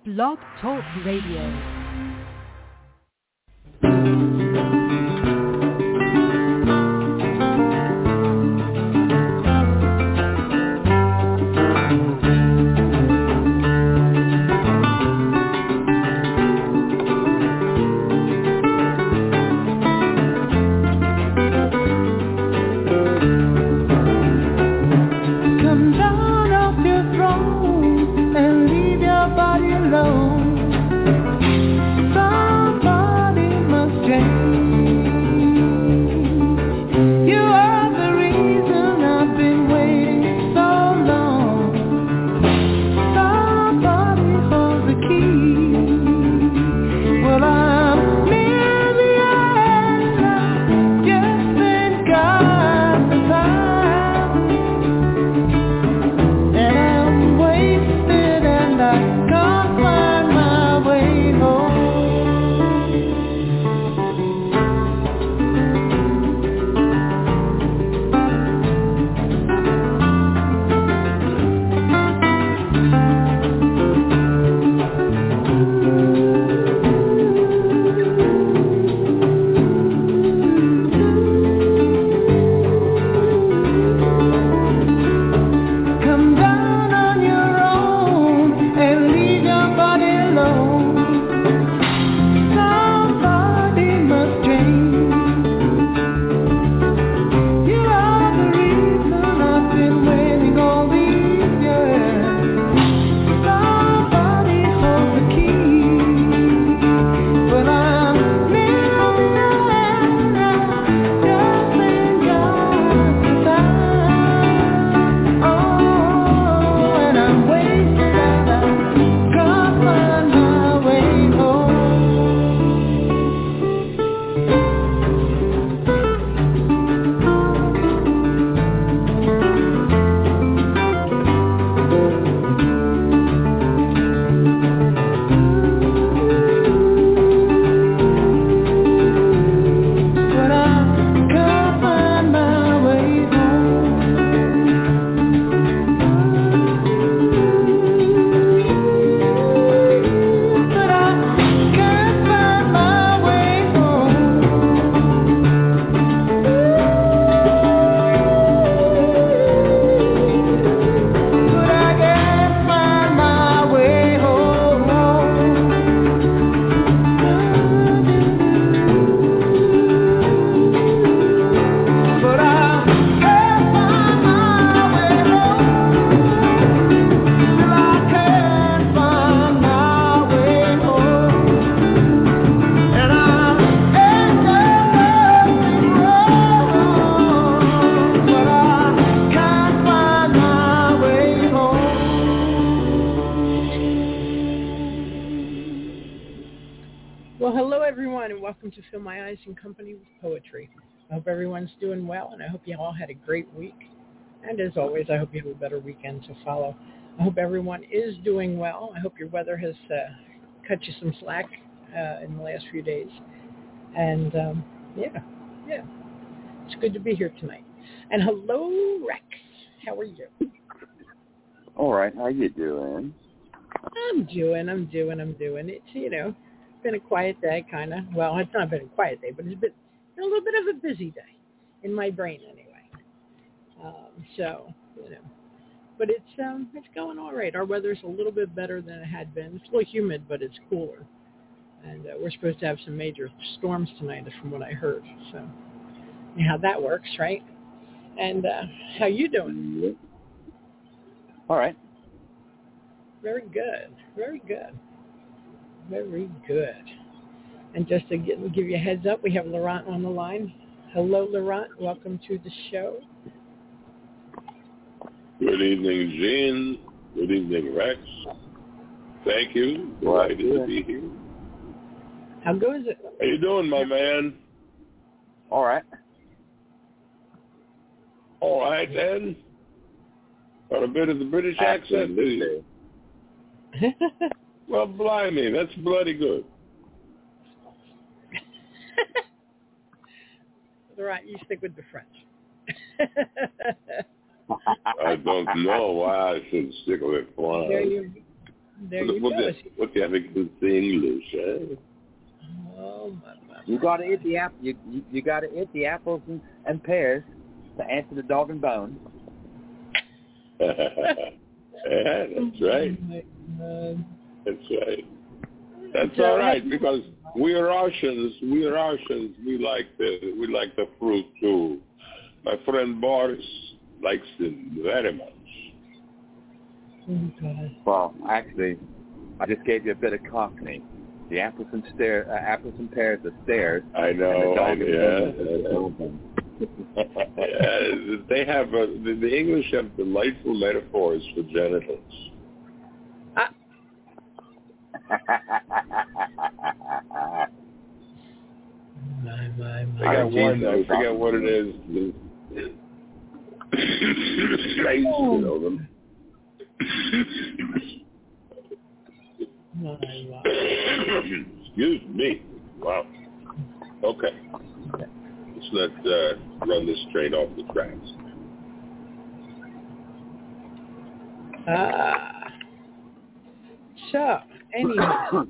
Blog Talk Radio. To Fill My Eyes and Company with Poetry. I hope everyone's doing well, and I hope you all had a great week. And as always, I hope you have a better weekend to follow. I hope everyone is doing well. I hope your weather has cut you some slack in the last few days. And yeah, it's good to be here tonight. And hello, Rex. How are you? All right. How you doing? I'm doing. It's, been a quiet day, kind of. Well, it's not been a quiet day, but it's been a little bit of a busy day in my brain, anyway. But it's going all right. Our weather's a little bit better than it had been. It's a little humid, but it's cooler, and we're supposed to have some major storms tonight, from what I heard. So, how that works, right? And how you doing? All right. Very good. Very good. Very good. And just to give you a heads up, we have Laurent on the line. Hello, Laurent. Welcome to the show. Good evening, Gene. Good evening, Rex. Thank you. Delighted to be here. How goes it? How you doing, my man? All right. All right, then. Got a bit of the British accent, do you? Well, blimey, that's bloody good. Laurent, you stick with the French. I don't know why I should stick with French. There you go. What having with the English, eh? Oh, my. You got to eat the apple. You got to eat the apples and pears to answer the dog and bone. Yeah, that's right. That's right. That's all right, because we Russians, we like the fruit too. My friend Boris likes it very much. Well, actually, I just gave you a bit of Cockney. The apples and pears are stairs. I know. They have the English have delightful metaphors for genitals. My. I got one. I forget what it is. I used to know them. Excuse me. Wow. Okay. Let's not run this train off the tracks. So, anyhow,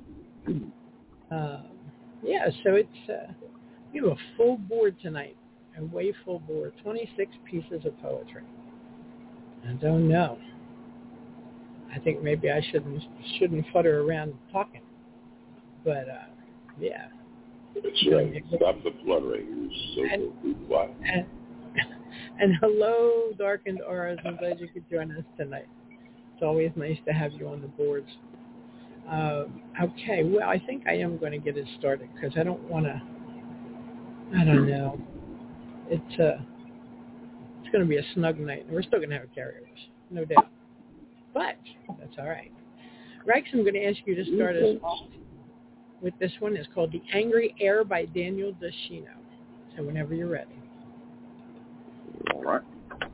so it's we have a full board tonight, a way full board, 26 pieces of poetry. I don't know. I think maybe I shouldn't flutter around talking, but yeah. That's right. Stop the fluttering. You're so quiet. And hello, Darkened Auras. I'm glad you could join us tonight. It's always nice to have you on the boards. Okay, well, I think I am going to get it started because I don't want to. I don't know. It's going to be a snug night, and we're still going to have karaoke, no doubt. But that's all right. Rex, I'm going to ask you to start us off with this one. It's called The Angry Air by Daniel Deschino. So whenever you're ready. All right.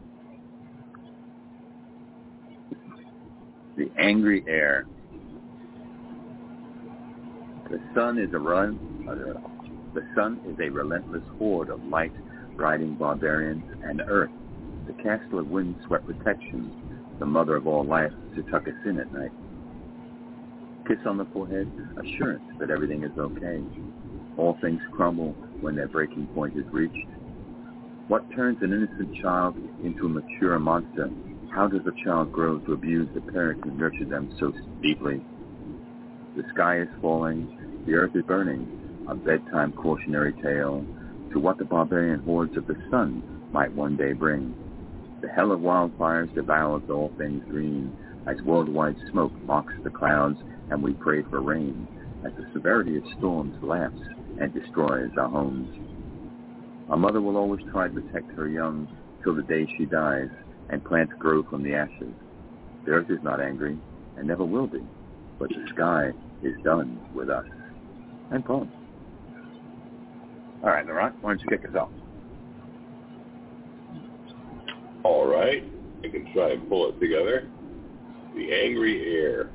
The Angry Air. The sun is a relentless horde of light riding barbarians, and Earth, the castle of windswept protection, the mother of all life, to tuck us in at night. Kiss on the forehead, assurance that everything is okay. All things crumble when their breaking point is reached. What turns an innocent child into a mature monster? How does a child grow to abuse the parent who nurtured them so deeply? The sky is falling, the earth is burning, a bedtime cautionary tale to what the barbarian hordes of the sun might one day bring. The hell of wildfires devours all things green as worldwide smoke mocks the clouds and we pray for rain as the severity of storms laughs and destroys our homes. A mother will always try to protect her young till the day she dies and plants grow from the ashes. The earth is not angry and never will be, but the sky is done with us. And poem. All right, Laurent, why don't you kick us off? All right. I can try and pull it together. The Angry Air.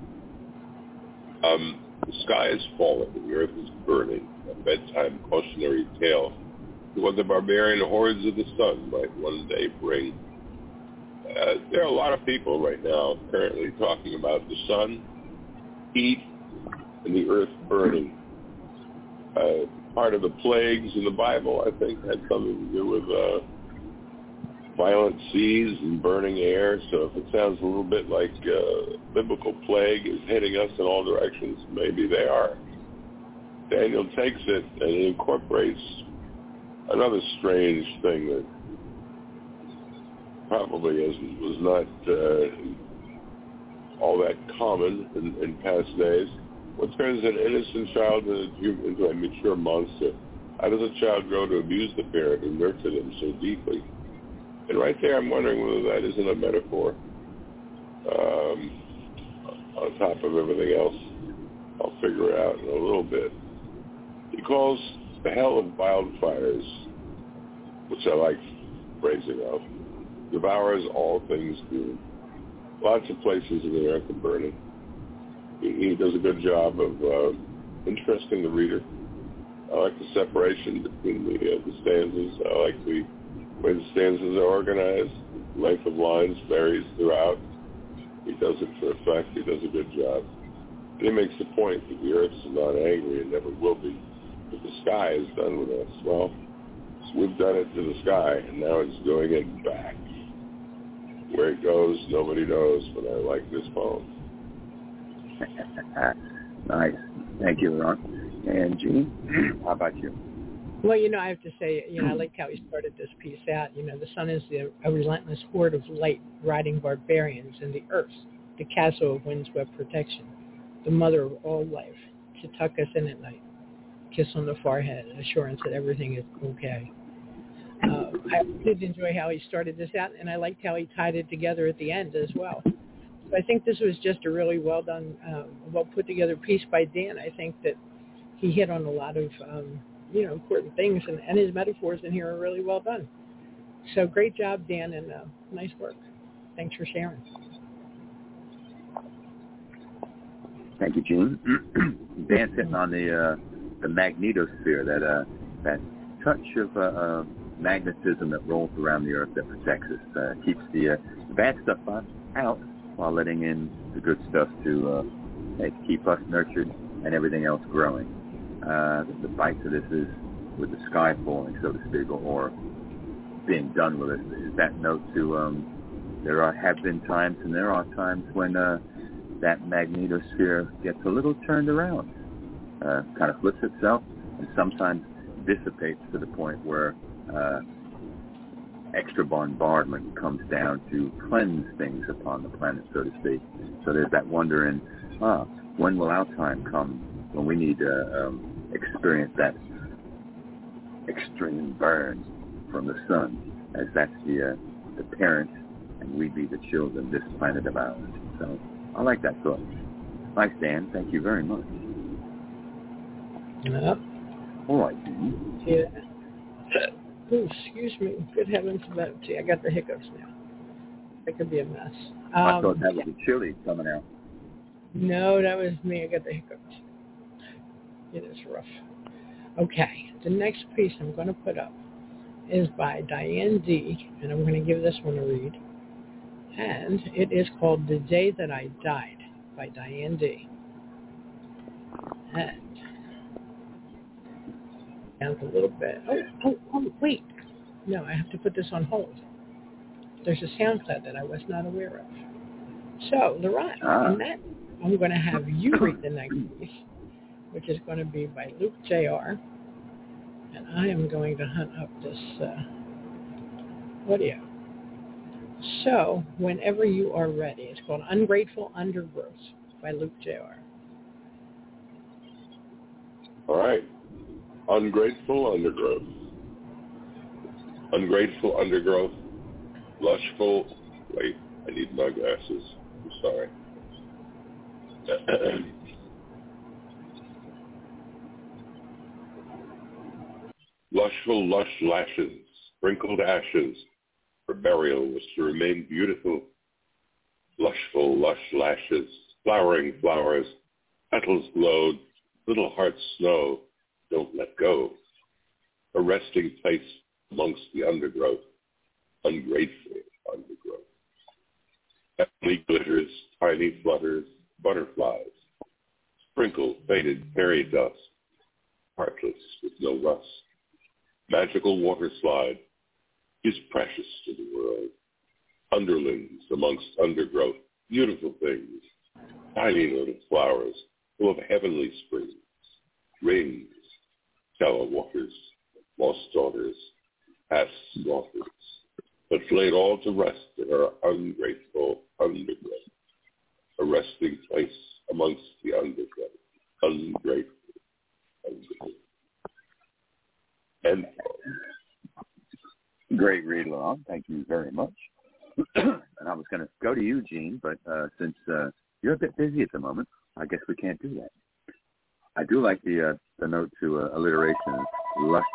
The sky is falling. The earth is burning. A bedtime cautionary tale to what the barbarian hordes of the sun might one day bring. There are a lot of people right now currently talking about the sun, heat, and the earth burning. Part of the plagues in the Bible, I think, had something to do with violent seas and burning air. So if it sounds a little bit like biblical plague is hitting us in all directions, maybe they are. Daniel takes it and he incorporates another strange thing that probably was not all that common in past days. What turns an innocent child into a mature monster? How does a child grow to abuse the parent who nurtured them so deeply? And right there, I'm wondering whether that isn't a metaphor on top of everything else. I'll figure it out in a little bit. He calls the hell of wildfires, which I like phrasing of, devours all things good. Lots of places in the earth are burning. He does a good job of interesting the reader. I like the separation between the stanzas. I like the way the stanzas are organized. Length of lines varies throughout. He does it for effect. He does a good job. And he makes the point that the Earth's not angry and never will be, but the sky is done with us. Well, we've done it to the sky, and now it's doing it back. Where it goes, nobody knows, but I like this poem. Nice. Thank you, Ron. And Jean, how about you? Well, I have to say, I liked how he started this piece out. The sun is a relentless horde of light riding barbarians, and the earth, the castle of windswept protection, the mother of all life, to tuck us in at night, kiss on the forehead, an assurance that everything is okay. I did enjoy how he started this out, and I liked how he tied it together at the end as well. So I think this was just a really well done, well put together piece by Dan. I think that he hit on a lot of important things, and his metaphors in here are really well done. So great job, Dan, and nice work. Thanks for sharing. Thank you, Gene. Dan sitting on the magnetosphere, that touch of magnetism that rolls around the Earth that protects us, keeps the bad stuff out while letting in the good stuff to keep us nurtured and everything else growing. The fight to this is with the sky falling, so to speak, or being done with it. Is that note to have been times, and there are times when that magnetosphere gets a little turned around, kind of flips itself, and sometimes dissipates to the point where extra bombardment comes down to cleanse things upon the planet, so to speak. So there's that wonder in, when will our time come when we need to experience that extreme burn from the sun, as that's the parent, and we be the children, this planet of ours. So I like that thought. Thanks, Dan. Thank you very much. Yep. All right. Yeah. Oh, excuse me. Good heavens, I got the hiccups now. That could be a mess. I thought that was a chili coming out. No, that was me. I got the hiccups. It is rough. Okay, the next piece I'm going to put up is by Diane D., and I'm going to give this one a read. And it is called The Day That I Died by Diane D. And down a little bit. Oh, wait. No, I have to put this on hold. There's a sound cloud that I was not aware of. So, Laurent, in that, I'm going to have you read the next piece, which is going to be by Luke J.R., and I am going to hunt up this audio. So, whenever you are ready, it's called Ungrateful Undergrowth by Luke J.R. All right. Ungrateful undergrowth. Ungrateful undergrowth. Lushful. Wait, I need my glasses. I'm sorry. Lushful, lush lashes, sprinkled ashes, for burial was to remain beautiful. Lushful, lush lashes, flowering flowers, petals glowed, little hearts snow, don't let go. A resting place amongst the undergrowth, ungrateful undergrowth. Heavenly glitters, tiny flutters, butterflies, sprinkled faded fairy dust, heartless with no rust. Magical water slide is precious to the world. Underlings amongst undergrowth, beautiful things, tiny little flowers full of heavenly springs, rings, shallow waters, lost daughters, past slaughters, but laid all to rest in our ungrateful undergrowth, a resting place amongst the undergrowth, ungrateful undergrowth. And great read, Laurent. Thank you very much. And I was going to go to you, Gene, but since you're a bit busy at the moment, I guess we can't do that. I do like the note to alliteration. Lush.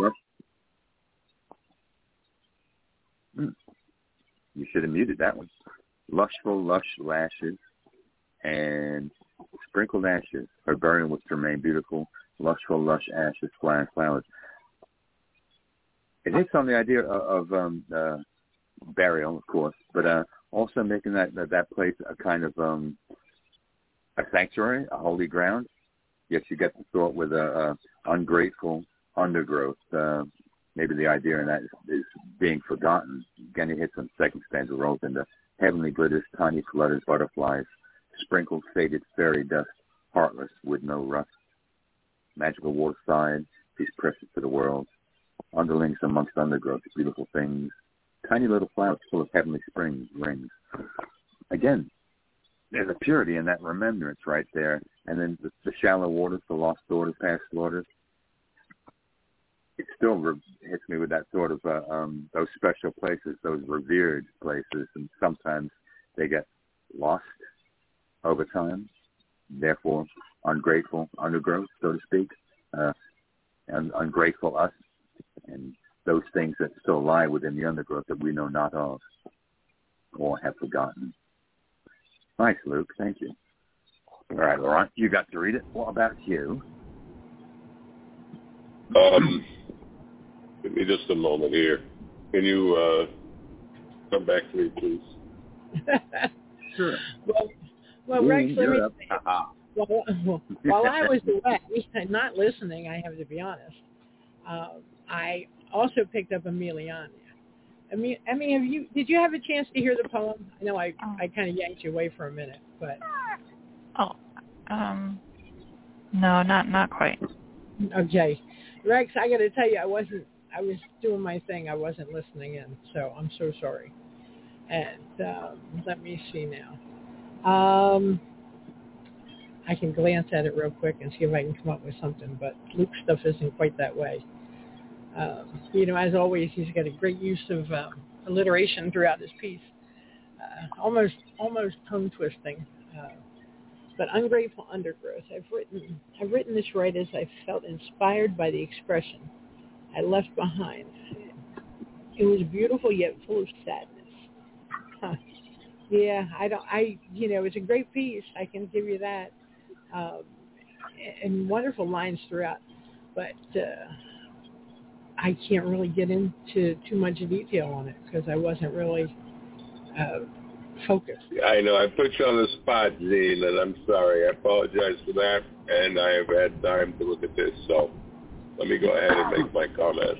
You should have muted that one. Lushful, lush lashes, and sprinkled ashes. Her burning was to remain beautiful. Lushful, lush ashes, flying flowers. It hits on the idea of burial, of course, but also making that place a kind of a sanctuary, a holy ground. Yet you get to fill it with a ungrateful undergrowth. Maybe the idea in that is being forgotten. Again, he hits on second stanza, rolls into heavenly glitters, tiny flutters, butterflies, sprinkled faded fairy dust, heartless with no rust. Magical waterside, he's precious to the world. Underlings amongst undergrowth, beautiful things. Tiny little flowers full of heavenly springs, rings. Again, there's a purity in that remembrance right there. And then the shallow waters, the lost daughters, past daughters. It still hits me with that sort of those special places, those revered places, and sometimes they get lost over time, therefore ungrateful undergrowth, so to speak, and ungrateful us, and those things that still lie within the undergrowth that we know not of or have forgotten. Nice, Luke. Thank you. All right, Laurent, you got to read it. What about you? Give me just a moment here. Can you come back to me, please? Sure. Well, Rex, let me say, while I was away, not listening, I have to be honest, I also picked up Emiliana. Emmy, did you have a chance to hear the poem? I know I kind of yanked you away for a minute, but. No, not quite. Okay. Rex, I got to tell you, I was doing my thing. I wasn't listening in, so I'm so sorry. And let me see now. I can glance at it real quick and see if I can come up with something, but Luke's stuff isn't quite that way. As always, he's got a great use of alliteration throughout his piece, almost tongue twisting. But ungrateful undergrowth. I've written this right as I felt inspired by the expression I left behind. It was beautiful yet full of sadness. Yeah, it's a great piece. I can give you that, and wonderful lines throughout. But I can't really get into too much detail on it because I wasn't really focused. I know. I put you on the spot, Gene, and I'm sorry. I apologize for that, and I have had time to look at this, so let me go ahead and make my comment.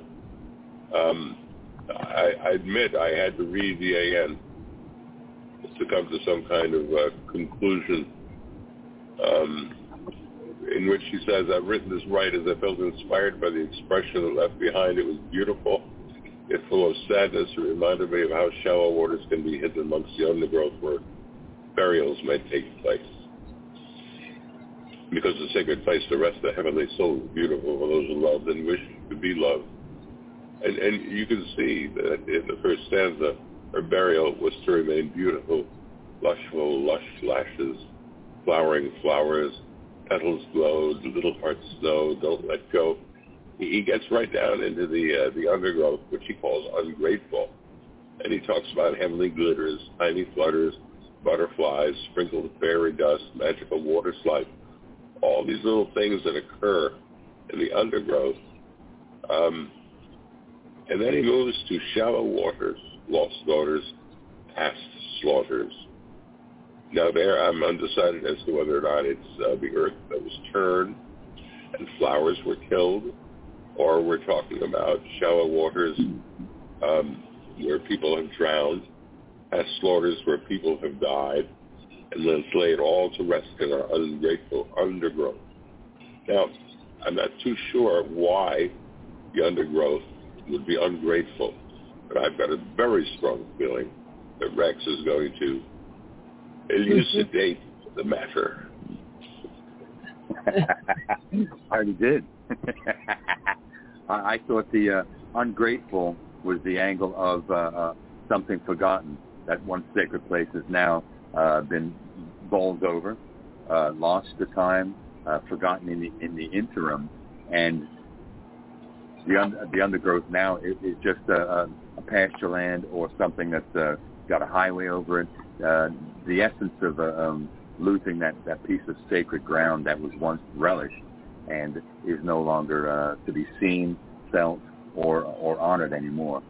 I admit I had to read the AN to come to some kind of conclusion in which she says, I've written this right as I felt inspired by the expression that left behind. It was beautiful, yet full of sadness. It reminded me of how shallow waters can be hidden amongst the undergrowth where burials may take place. Because the sacred place to rest the heavenly soul is beautiful for those who loved and wish to be loved. And you can see that in the first stanza, her burial was to remain beautiful, lushful, lush lashes, flowering flowers, petals glow, little hearts snow, don't let go. He gets right down into the undergrowth, which he calls ungrateful. And he talks about heavenly glitters, tiny flutters, butterflies, sprinkled fairy dust, magical water slide, all these little things that occur in the undergrowth. And then he moves to shallow waters, lost daughters, past slaughters. Now there I'm undecided as to whether or not it's the earth that was turned and flowers were killed, or we're talking about shallow waters where people have drowned, past slaughters where people have died, and then lay it all to rest in our ungrateful undergrowth. Now, I'm not too sure why the undergrowth would be ungrateful, but I've got a very strong feeling that Rex is going to elucidate the matter. I already did. I thought the ungrateful was the angle of something forgotten, that one sacred place has now been bowled over, lost to time, forgotten in the interim, and the undergrowth now is just a pasture land or something that's got a highway over it. The essence of losing that piece of sacred ground that was once relished and is no longer to be seen, felt, or honored anymore.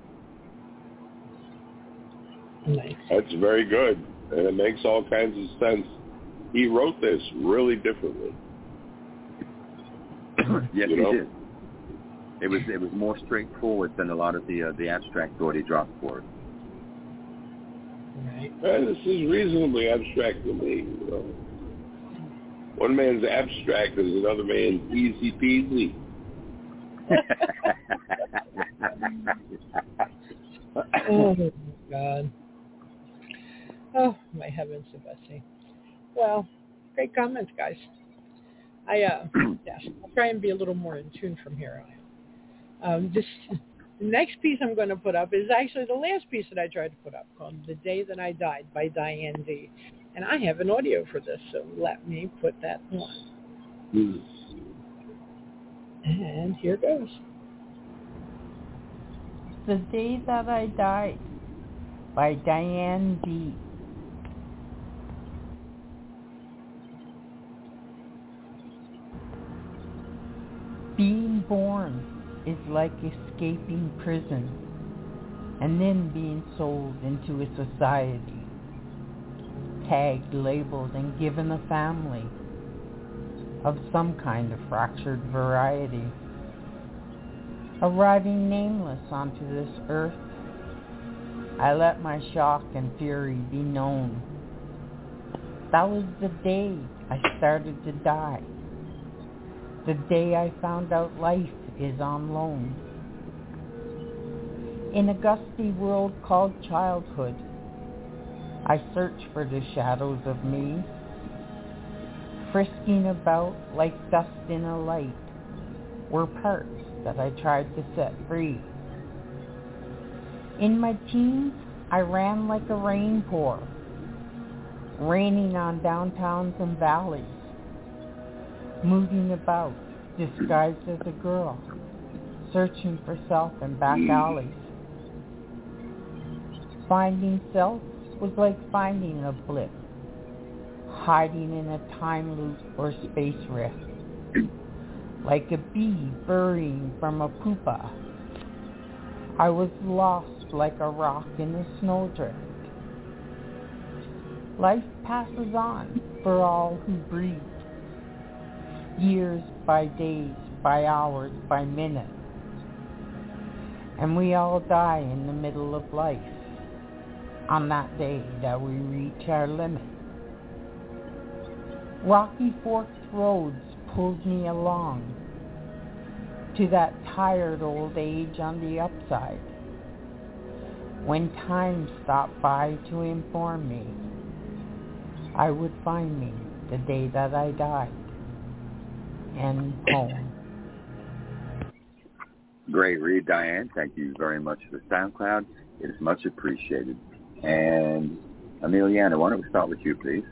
Nice. That's very good, and it makes all kinds of sense. he wrote this really differently. Yes, he did. It was more straightforward than a lot of the abstract thought he dropped for it. Right. This is reasonably abstract to me. You know? One man's abstract is another man's easy peasy. Oh, my God. Oh, my heavens, Sebastian. Well, great comments, guys. Yes, I'll try and be a little more in tune from here on. The next piece I'm going to put up is actually the last piece that I tried to put up, called The Day That I Died by Diane D. And I have an audio for this, so let me put that on. And here goes. The Day That I Died by Diane D. Being born is like escaping prison and then being sold into a society, tagged, labeled, and given a family of some kind of fractured variety. Arriving nameless onto this earth, I let my shock and fury be known. That was the day I started to die. The day I found out life is on loan. In a gusty world called childhood, I search for the shadows of me, frisking about like dust in a light, were parts that I tried to set free. In my teens, I ran like a rain pour, raining on downtowns and valleys, moving about, disguised as a girl, searching for self in back alleys. Finding self was like finding a blip, hiding in a time loop or space rift. Like a bee burying from a pupa, I was lost like a rock in a snowdrift. Life passes on for all who breathe. Years by days, by hours, by minutes. And we all die in the middle of life, on that day that we reach our limit. Rocky forked roads pulled me along to that tired old age on the upside, when time stopped by to inform me I would find me the day that I died. End poem. Great read, Diane. Thank you very much for the SoundCloud. It is much appreciated. And Emiliana, why don't we start with you, please?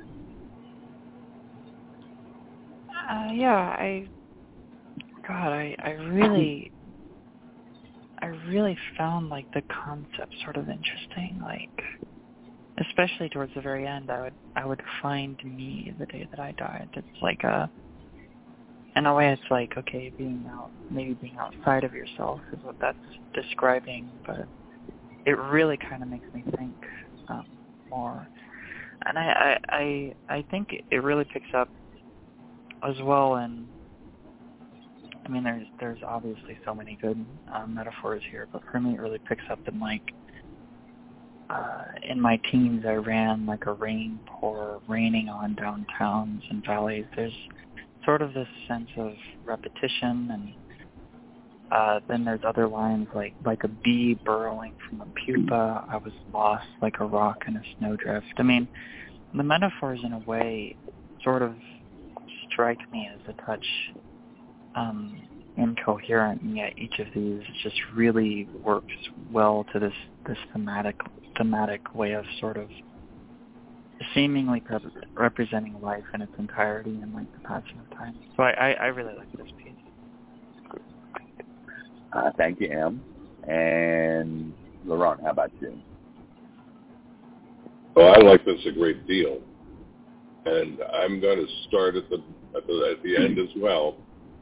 I really found like the concept sort of interesting, like especially towards the very end. I would find me the day that I died. It's like in a way, it's like, okay, being outside of yourself is what that's describing, but it really kind of makes me think more. And I think it really picks up as well. And I mean, there's obviously so many good metaphors here, but for me, it really picks up in like in my teens, I ran like a rain pour, raining on downtowns and valleys. There's sort of this sense of repetition, and then there's other lines like a bee burrowing from a pupa. I was lost like a rock in a snowdrift. I mean, the metaphors in a way sort of strike me as a touch incoherent, and yet each of these just really works well to this thematic way of sort of seemingly representing life in its entirety and like the passing of time. So I really like this piece. Thank you, Em. And Laurent, how about you? Well, I like this a great deal, and I'm going to start at the end as well.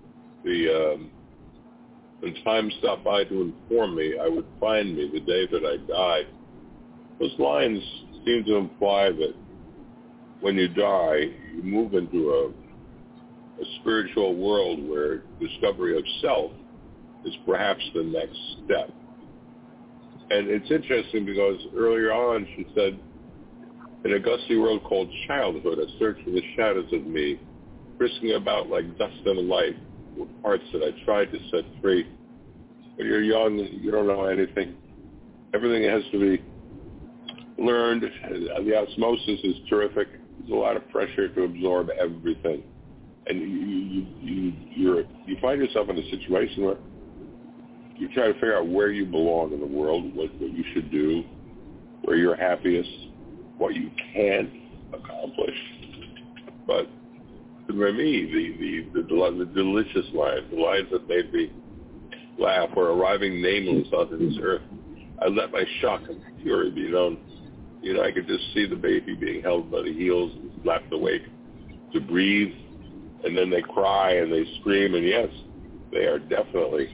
When time stopped by to inform me I would find me the day that I died. Those lines seem to imply that when you die, you move into a spiritual world where discovery of self is perhaps the next step. And it's interesting because earlier on she said, in a gusty world called childhood, I searched for the shadows of me, frisking about like dust in a light with parts that I tried to set free. When you're young, you don't know anything. Everything has to be learned. The osmosis is terrific. There's a lot of pressure to absorb everything. And you find yourself in a situation where you try to figure out where you belong in the world, what you should do, where you're happiest, what you can accomplish. But for me, the delicious lines, the lines that made me laugh, were arriving nameless onto this earth. I let my shock and fury be known. You know, I could just see the baby being held by the heels and slapped awake to breathe, and then they cry and they scream, and yes, they are definitely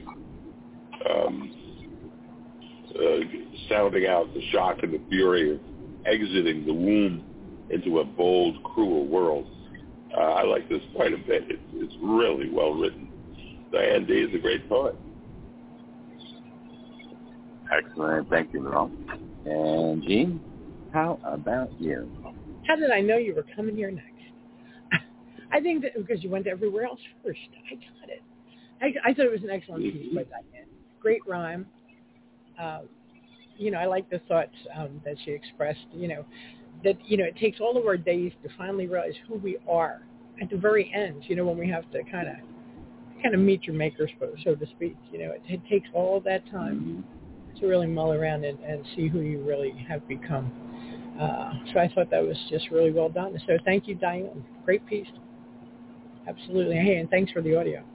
sounding out the shock and the fury of exiting the womb into a bold, cruel world. I like this quite a bit. It's really well written. Diane D is a great poet. Excellent. Thank you, Laurent. And Jean, how about you? How did I know you were coming here next? I think that because you went everywhere else first. I got it. I thought it was an excellent piece by Diane. Great rhyme. I like the thoughts that she expressed, that, it takes all of our days to finally realize who we are at the very end, when we have to kind of meet your maker, so to speak. It takes all that time to really mull around and see who you really have become. So I thought that was just really well done. So thank you, Diane. Great piece. Absolutely. Hey, and thanks for the audio.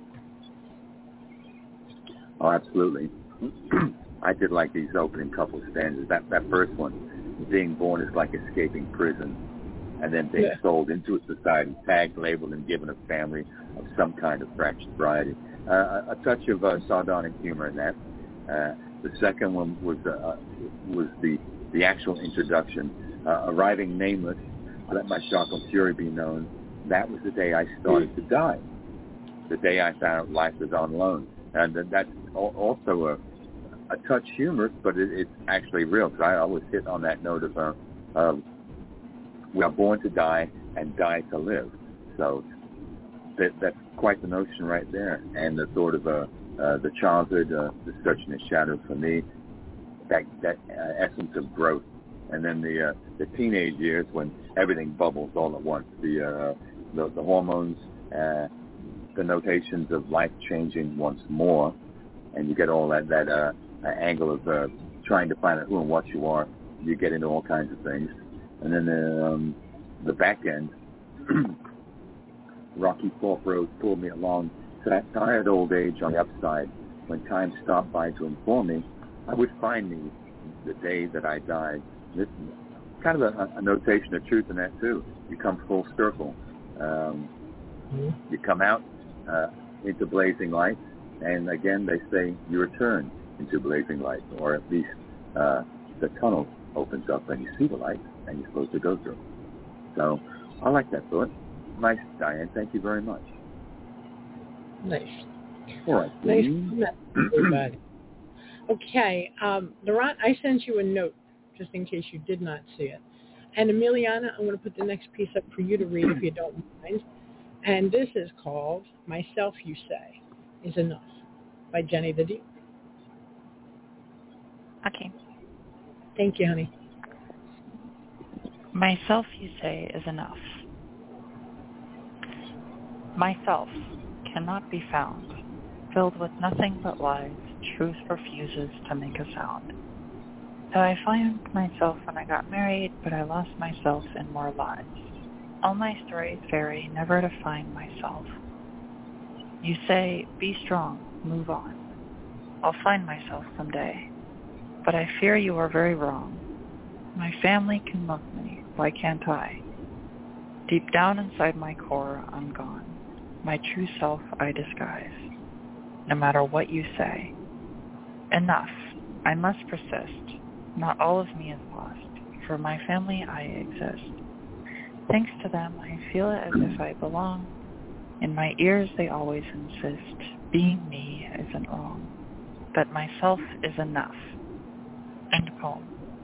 Oh, absolutely. I did like these opening couple stanzas. That first one, being born is like escaping prison, and then being sold into a society, tagged, labeled, and given a family of some kind of fractured variety. A touch of sardonic humor in that. The second one was the actual introduction, arriving nameless. I let my shock and fury be known. That was the day I started to die. The day I found out life was on loan, and that's also a touch humorous, but it's actually real, because I always hit on that note of we are born to die and die to live. So that's quite the notion right there. And the sort of the childhood, the search in the shadows for me, that essence of growth. And then the teenage years when everything bubbles all at once, the hormones, the notations of life changing once more, and you get all that angle of trying to find out who and what you are. You get into all kinds of things. And then the back end, Rocky Fork Road pulled me along to that tired old age on the upside. When time stopped by to inform me, I would find me the day that I died. This is kind of a notation of truth in that, too. You come full circle. You come out into blazing light, and again, they say you return into blazing light, or at least the tunnel opens up and you see the light and you're supposed to go through. So I like that thought. Nice, Diane. Thank you very much. Nice. All right. Nice. Everybody. Okay. Laurent, I sent you a note just in case you did not see it. And Emiliana, I'm going to put the next piece up for you to read if you don't mind. And this is called Myself You Say Is Enough by Jenny the Deep. Okay. Thank you, honey. Myself, you say, is enough. Myself cannot be found, filled with nothing but lies, truth refuses to make a sound. Though I found myself when I got married, but I lost myself in more lies. All my stories vary, never to find myself. You say, be strong, move on. I'll find myself someday. But I fear you are very wrong. My family can love me, why can't I? Deep down inside my core, I'm gone. My true self I disguise. No matter what you say. Enough, I must persist. Not all of me is lost. For my family I exist. thanks to them, I feel as if I belong. In my ears, they always insist, being me isn't wrong, that myself is enough. End poem.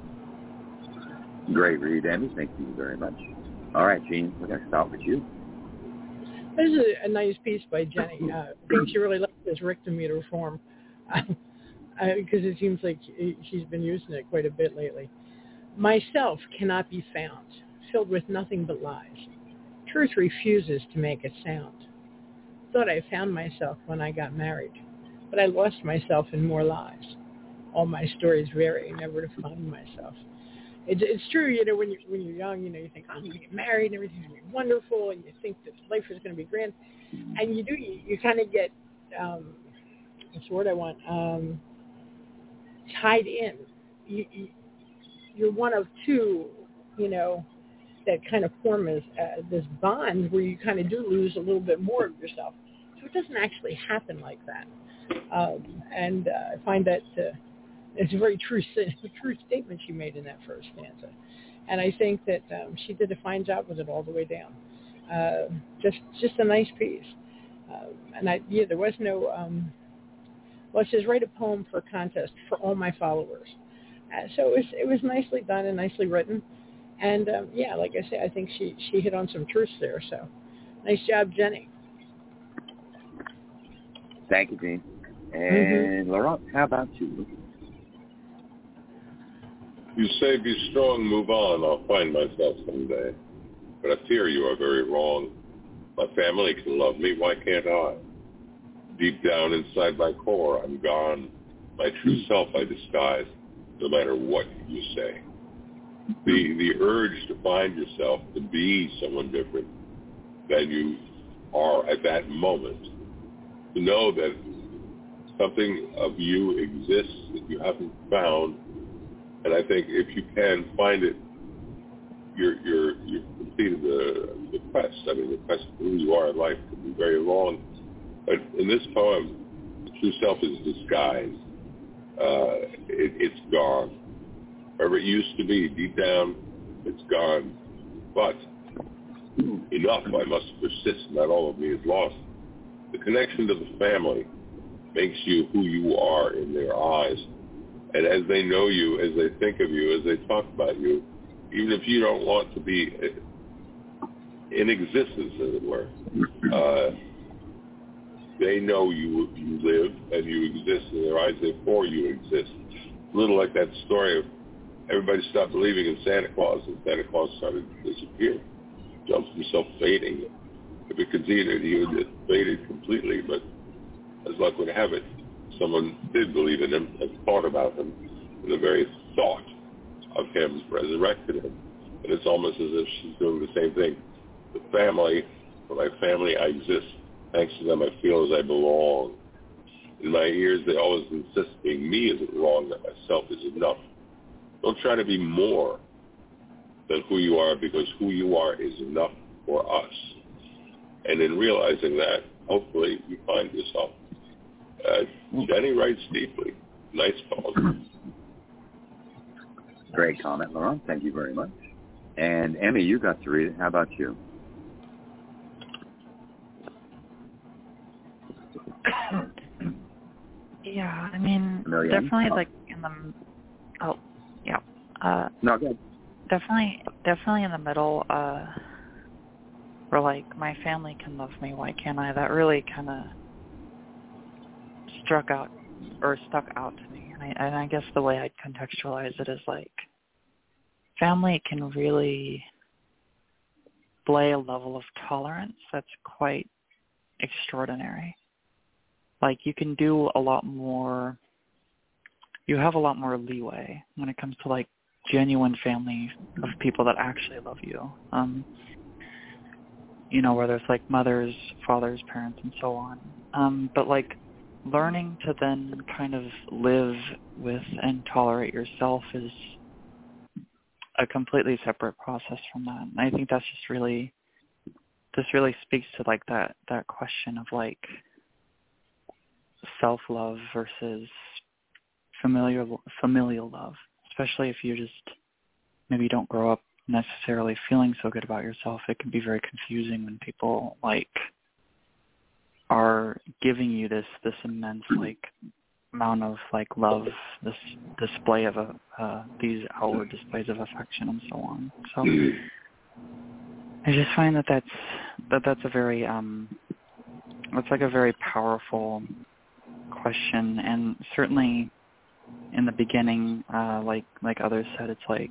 Great read, Amy. Thank you very much. All right, Jean, we're going to start with you. This is a nice piece by Jenny. I think she really likes this rectometer form because it seems like she's been using it quite a bit lately. Myself cannot be found, filled with nothing but lies. Truth refuses to make a sound. Thought I found myself when I got married, but I lost myself in more lies. All my stories vary, never to find myself. It's true, when you're young, you think, I'm going to get married and everything's going to be wonderful, and you think that life is going to be grand, and you kind of get, what's the word I want, tied in. You're one of two, that kind of form this bond where you kind of do lose a little bit more of yourself. So it doesn't actually happen like that. And I find that it's a very true statement she made in that first stanza. And I think that she did a fine job with it all the way down. Just a nice piece. There was no, it says write a poem for a contest for all my followers. So it was nicely done and nicely written. And, like I say, I think she hit on some truths there. So nice job, Jenny. Thank you, Jean. And Laurent, how about you? You say be strong, move on, I'll find myself someday. But I fear you are very wrong. My family can love me, why can't I? Deep down inside my core, I'm gone. My true self I disguise, no matter what you say. The urge to find yourself, to be someone different than you are at that moment, to know that something of you exists that you haven't found, and I think if you can find it, you've completed the quest. I mean, the quest for who you are in life can be very long, but in this poem, the true self is disguised. It's gone. Wherever it used to be, deep down, it's gone. But enough, I must persist. Not all of me is lost. The connection to the family makes you who you are in their eyes. And as they know you, as they think of you, as they talk about you, even if you don't want to be in existence, as it were, they know you live and you exist in their eyes, therefore you exist. A little like that story of everybody stopped believing in Santa Claus, and Santa Claus started to disappear. Jumps himself fading. If it continued, he would have faded completely, but as luck would have it, someone did believe in him and thought about him, and the very thought of him resurrected him. And it's almost as if she's doing the same thing. The family, for my family, I exist. Thanks to them, I feel as I belong. In my ears, they always insist being me isn't wrong, that myself is enough. Don't try to be more than who you are, because who you are is enough for us. And in realizing that, hopefully you find yourself. Jenny writes deeply. Nice poem. Great comment, Laurent. Thank you very much. And Emmy, you got to read it. How about you? Yeah, I mean, definitely like in the... Oh, yeah. No, go ahead. Definitely in the middle, where like my family can love me, why can't I? That really kind of stuck out to me. And I guess the way I'd contextualize it is like family can really display a level of tolerance that's quite extraordinary. Like you can do a lot more, you have a lot more leeway when it comes to like genuine family of people that actually love you. You know, whether it's like mothers, fathers, parents, and so on. But like learning to then kind of live with and tolerate yourself is a completely separate process from that. And I think that's just really, this really speaks to like that question of like self-love versus familial love, especially if you just maybe don't grow up necessarily feeling so good about yourself, it can be very confusing when people like are giving you this immense like amount of like love, this display of these outward displays of affection and so on. So I just find that's a very it's like a very powerful question, and certainly in the beginning, like others said, it's like,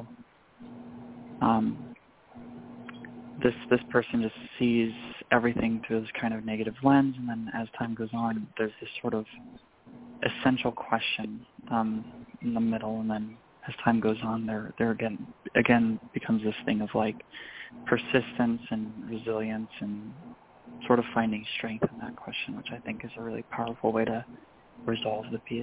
this person just sees everything through this kind of negative lens, and then as time goes on, there's this sort of essential question in the middle, and then as time goes on, there again becomes this thing of like persistence and resilience and sort of finding strength in that question, which I think is a really powerful way to resolve the piece.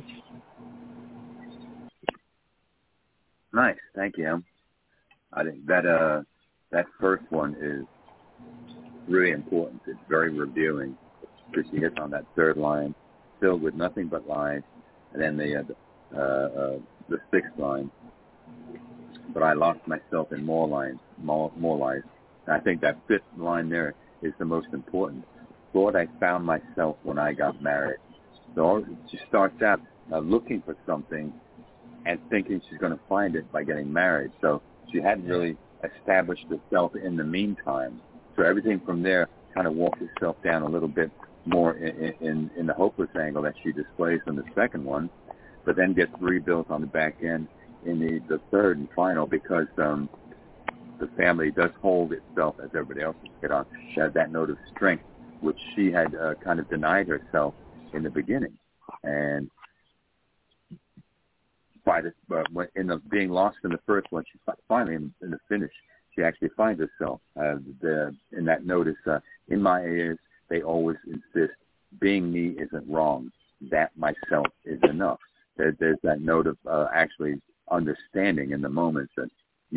Nice, thank you. I think that first one is really important. It's very revealing because she hits on that third line, filled with nothing but lies, and then the sixth line. But I lost myself in more lies. And I think that fifth line there is the most important. Lord, I found myself when I got married. So she starts out looking for something and thinking she's going to find it by getting married. So she hadn't really established herself in the meantime. So everything from there kind of walks itself down a little bit more in the hopeless angle that she displays in the second one, but then gets rebuilt on the back end in the third and final because the family does hold itself, as everybody else has hit on. She had that note of strength, which she had kind of denied herself in the beginning. And by being lost in the first one, she finally, in the finish, she actually finds herself. In that notice, in my ears, they always insist, being me isn't wrong. That myself is enough. There's that note of actually understanding in the moment that,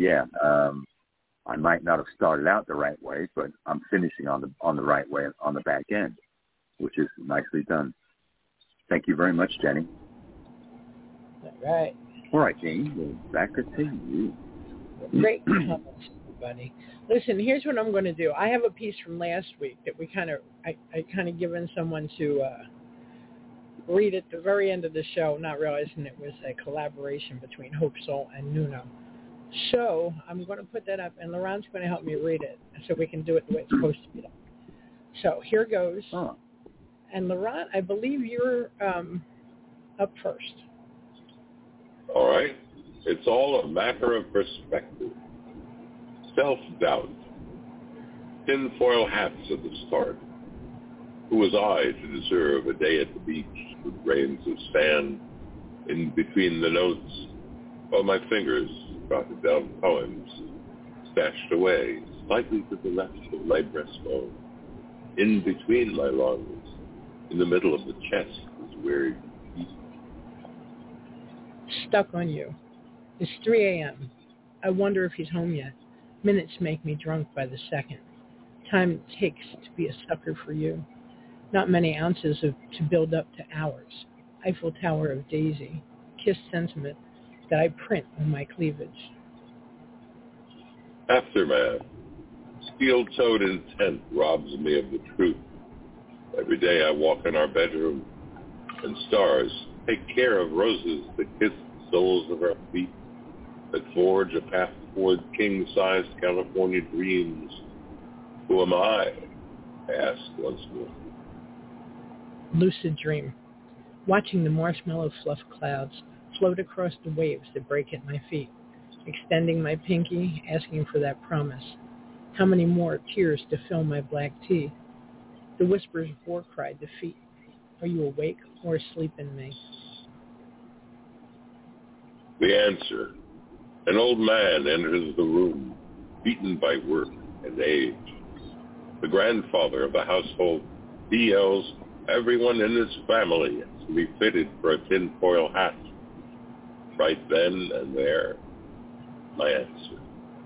I might not have started out the right way, but I'm finishing on the right way on the back end, which is nicely done. Thank you very much, Jenny. All right. All right, Jane, back to you. Great comments, everybody. Listen, here's what I'm going to do. I have a piece from last week that I kind of given someone to read at the very end of the show, not realizing it was a collaboration between Hope Soul and Nuno. So I'm going to put that up, and Laurent's going to help me read it so we can do it the way it's supposed to be done. So here goes. Oh. And Laurent, I believe you're up first. All right. It's all a matter of perspective. Self-doubt. Tinfoil hats at the start. Who was I to deserve a day at the beach with grains of sand in between the notes, while my fingers jotted down poems stashed away slightly to the left of my breastbone, in between my lungs, in the middle of the chest was where he... Stuck on you. It's 3 a.m. I wonder if he's home yet. Minutes make me drunk by the second. Time it takes to be a sucker for you. Not many ounces to build up to hours. Eiffel Tower of Daisy. Kiss sentiment that I print on my cleavage. Aftermath. Steel-toed intent robs me of the truth. Every day I walk in our bedroom, and stars take care of roses that kiss the soles of our feet, that forge a path toward king-sized California dreams. Who am I ask once more. Lucid dream. Watching the marshmallow fluff clouds float across the waves that break at my feet. Extending my pinky, asking for that promise. How many more tears to fill my black tea? The whisper's war cry defeat. Are you awake or asleep in me? The answer. An old man enters the room, beaten by work and age. The grandfather of the household, he yells, everyone in his family is to be fitted for a tinfoil hat. Right then and there, my answer.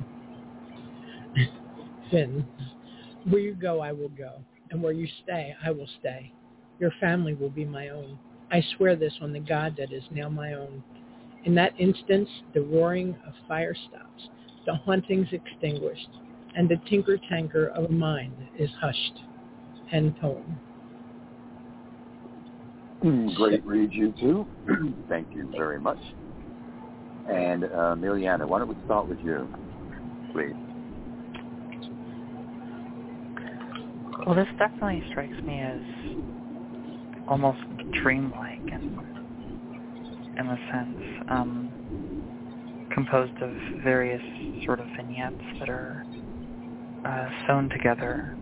Finn, where you go, I will go. And where you stay, I will stay. Your family will be my own. I swear this on the God that is now my own. In that instance, the roaring of fire stops. the hauntings extinguished, and the tinker-tanker of a mind is hushed. End poem. Great read, you two. Thank you very much. And Miliana, why don't we start with you, please? Well, this definitely strikes me as almost dreamlike in a sense, composed of various sort of vignettes that are sewn together.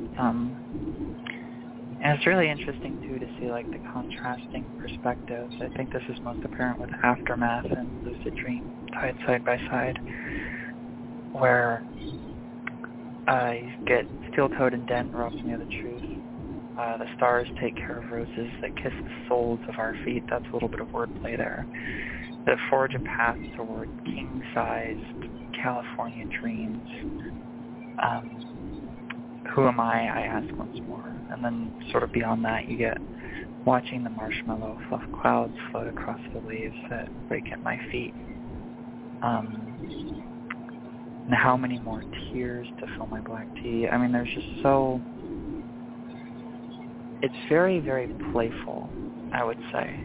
And it's really interesting, too, to see, like, the contrasting perspectives. I think this is most apparent with Aftermath and Lucid Dream tied side by side, where you get Steel-Toed and Dent robs me of the truth. The stars take care of roses that kiss the soles of our feet. That's a little bit of wordplay there. That forge a path toward king-sized California dreams. Who am I ask once more. And then sort of beyond that, you get watching the marshmallow fluff clouds float across the waves that break at my feet. And how many more tears to fill my black tea. I mean, there's just so... It's very, very playful, I would say.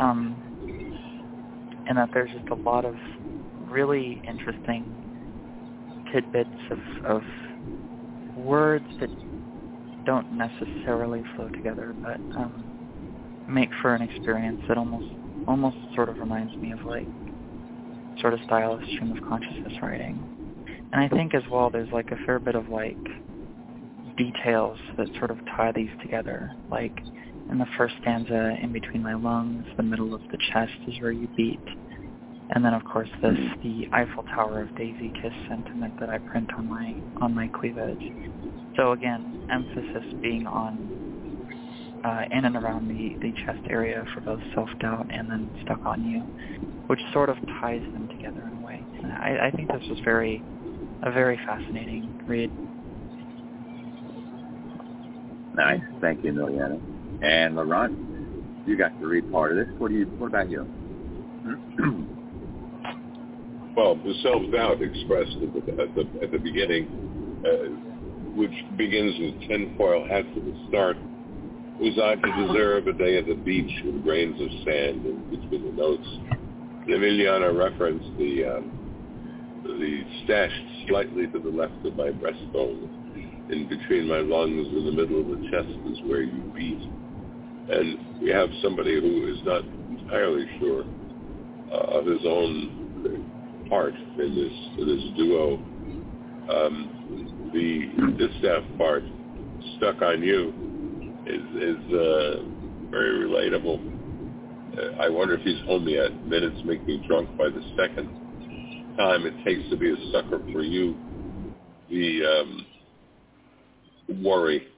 And that there's just a lot of really interesting tidbits of words that don't necessarily flow together, but make for an experience that almost sort of reminds me of like sort of style of stream of consciousness writing. And I think as well there's like a fair bit of like details that sort of tie these together. Like in the first stanza, in between my lungs, the middle of the chest is where you beat. And then of course the Eiffel Tower of Daisy Kiss sentiment that I print on my cleavage. So again, emphasis being on in and around the chest area for both self-doubt and then Stuck on You, which sort of ties them together in a way. And I think this was a very fascinating read. Nice. Thank you, Miliana. And Laurent, you got to read part of this. What about you? Well, the self-doubt expressed at the beginning, which begins with tinfoil hats at the start, was I to deserve a day at the beach with grains of sand in between the notes. Emiliana referenced the stashed slightly to the left of my breastbone, in between my lungs, in the middle of the chest is where you beat. And we have somebody who is not entirely sure of his own part in this duo. The distaff part, Stuck on You, is very relatable. I wonder if he's home yet. Minutes make me drunk by the second time it takes to be a sucker for you. The worry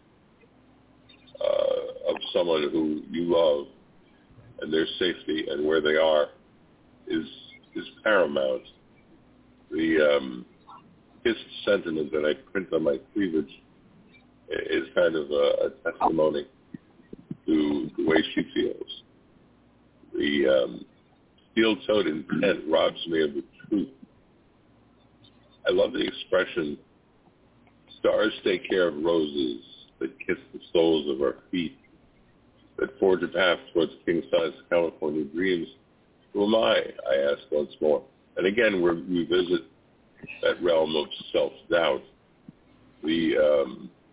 of someone who you love and their safety and where they are is paramount. The his sentiment that I print on my cleavage is kind of a testimony to the way she feels. The steel-toed intent robs me of the truth. I love the expression, stars take care of roses that kiss the soles of our feet, that forge a path towards king-size California dreams. Who am I ask once more. And again, we visit that realm of self-doubt. The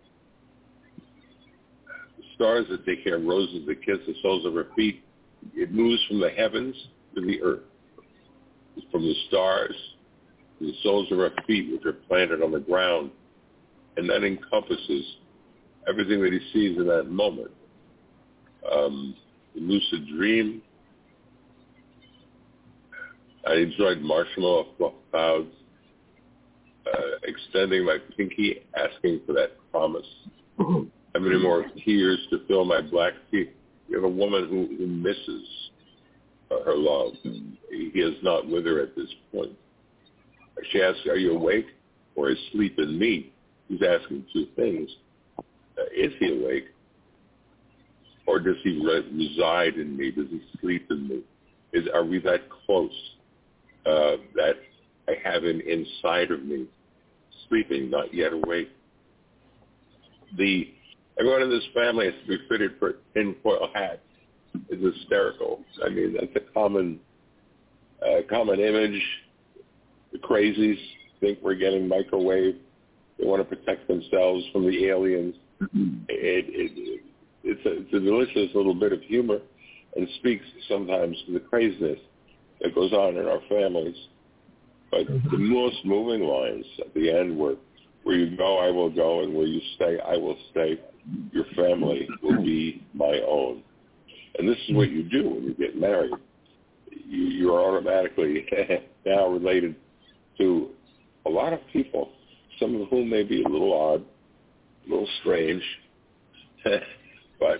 stars that take care of roses that kiss the soles of our feet, it moves from the heavens to the earth. It's from the stars to the soles of our feet, which are planted on the ground. And that encompasses everything that he sees in that moment. The lucid dream. I enjoyed Marshmallow Fluff Clouds, extending my pinky, asking for that promise. How many more tears to fill my black teeth? You have a woman who misses her love. He is not with her at this point. She asks, are you awake or asleep in me? He's asking two things. Is he awake? Or does he reside in me? Does he sleep in me? Are we that close? That I have him inside of me, sleeping, not yet awake. Everyone in this family has to be fitted for a tinfoil hat. It's hysterical. I mean, that's a common image. The crazies think we're getting microwaved. They want to protect themselves from the aliens. It's a delicious little bit of humor, and speaks sometimes to the craziness that goes on in our families. But the most moving lines at the end were, where you go, I will go, and where you stay, I will stay. Your family will be my own. And this is what you do when you get married. You're automatically now related to a lot of people, some of whom may be a little odd, a little strange, but,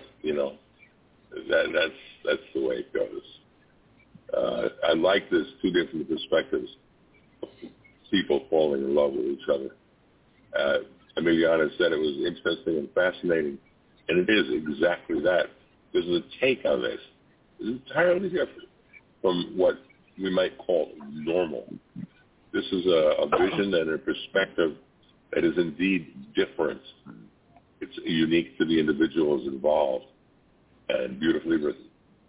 that's the way it goes. I like this, two different perspectives of people falling in love with each other. Emiliana said it was interesting and fascinating, and it is exactly that. There's a take on this. It's entirely different from what we might call normal. This is a vision and a perspective that is indeed different. It's unique to the individuals involved and beautifully written.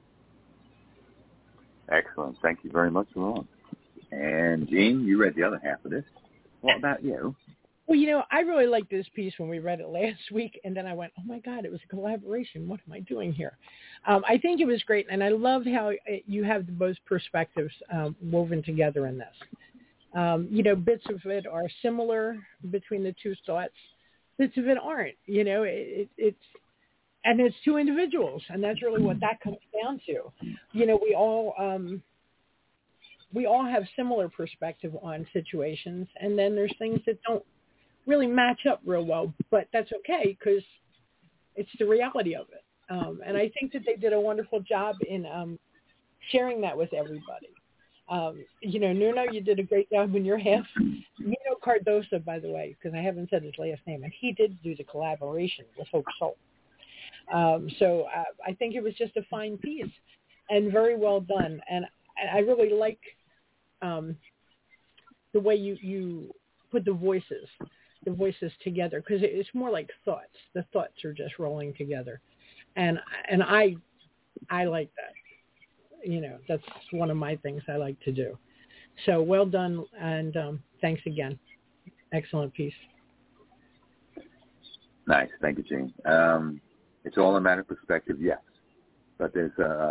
Excellent. Thank you very much, Ron. And Jean, you read the other half of this. What about you? Well, I really liked this piece when we read it last week, and then I went, oh, my God, it was a collaboration. What am I doing here? I think it was great, and I love how you have both perspectives woven together in this. Bits of it are similar between the two thoughts. Bits of it aren't. It's two individuals, and that's really what that comes down to. We all have similar perspective on situations, and then there's things that don't really match up real well, but that's okay because it's the reality of it. And I think that they did a wonderful job in sharing that with everybody. Nuno, you did a great job in your half. Nuno Cardoso, by the way, because I haven't said his last name, and he did do the collaboration with Hope Soul. So I think it was just a fine piece and very well done. And I really like the way you put the voices together, because it's more like thoughts. The thoughts are just rolling together. And I like that. That's one of my things I like to do. So well done, and thanks again. Excellent piece. Nice. Thank you, Gene. It's all a matter of perspective, yes. But there's,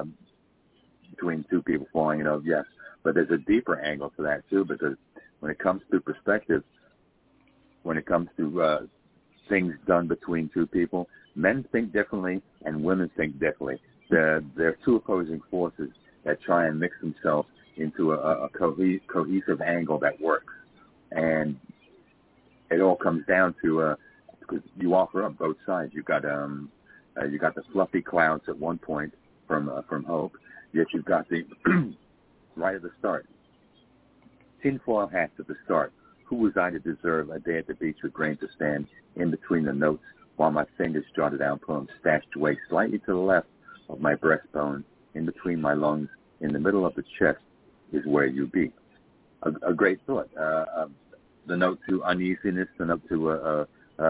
between two people falling in love, yes. But there's a deeper angle to that, too, because when it comes to perspective, when it comes to things done between two people, men think differently and women think differently. They're two opposing forces that try and mix themselves into a cohesive angle that works. And it all comes down to you offer up both sides. You got the fluffy clouds at one point from Hope, yet you've got the right at the start. Tinfoil hats at the start. Who was I to deserve a day at the beach with grains of sand in between the notes while my fingers jotted down poems stashed away slightly to the left of my breastbone, in between my lungs, in the middle of the chest is where you be. A great thought. The note to uneasiness, the note to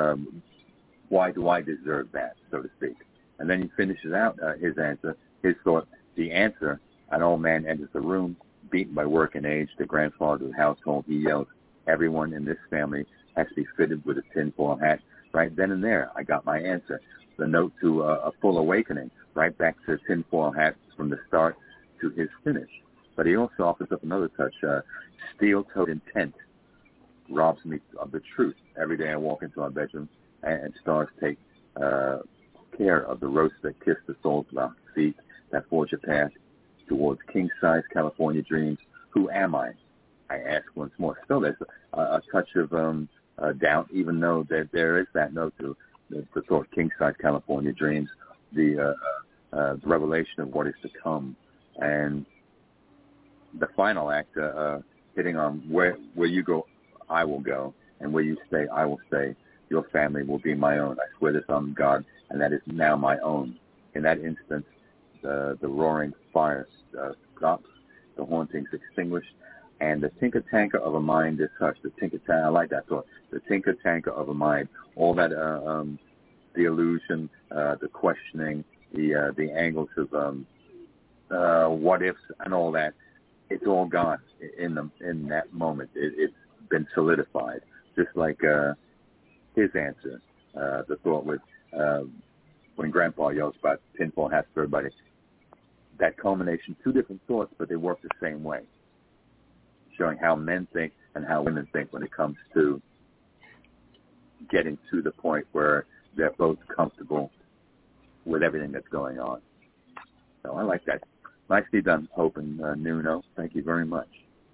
why do I deserve that, so to speak. And then he finishes out his answer, his thought, the answer, an old man enters the room, beaten by work and age, the grandfather of the household, he yells, everyone in this family has to be fitted with a tinfoil hat. Right then and there, I got my answer. The note to a full awakening, right back to tinfoil hat from the start to his finish. But he also offers up another touch, steel-toed intent robs me of the truth. Every day I walk into my bedroom and stars take care of the ropes that kiss the soles of our feet, that forge a path towards king-size California dreams. Who am I ask once more. Still, there's a touch of doubt, even though there is that note to the thought king-size California dreams, the revelation of what is to come. And the final act, hitting on where you go, I will go, and where you stay, I will stay. Your family will be my own. I swear this on God, and that is now my own. In that instance, the roaring fire stops, the hauntings extinguished. And the tinker-tanker of a mind is such. I like that thought. The tinker-tanker of a mind. All that, the illusion, the questioning, the angles of what ifs and all that. It's all gone in that moment. It's been solidified. Just like his answer, the thought with when Grandpa yells about pinfall hats for everybody. That culmination, two different thoughts, but they work the same way, showing how men think and how women think when it comes to getting to the point where they're both comfortable with everything that's going on. So I like that. Nicely done, Hope and Nuno. Thank you very much.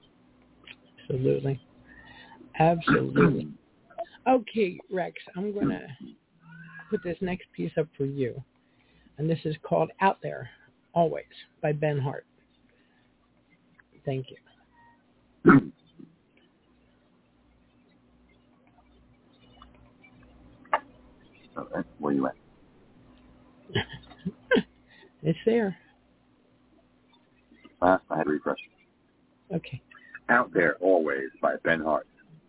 Absolutely. Okay, Rex, I'm going to put this next piece up for you. And this is called Out There, Always, by Ben Hart. Thank you. Okay, where you at? It's there. I had to refresh. Okay. Out There, Always, by Ben Hart.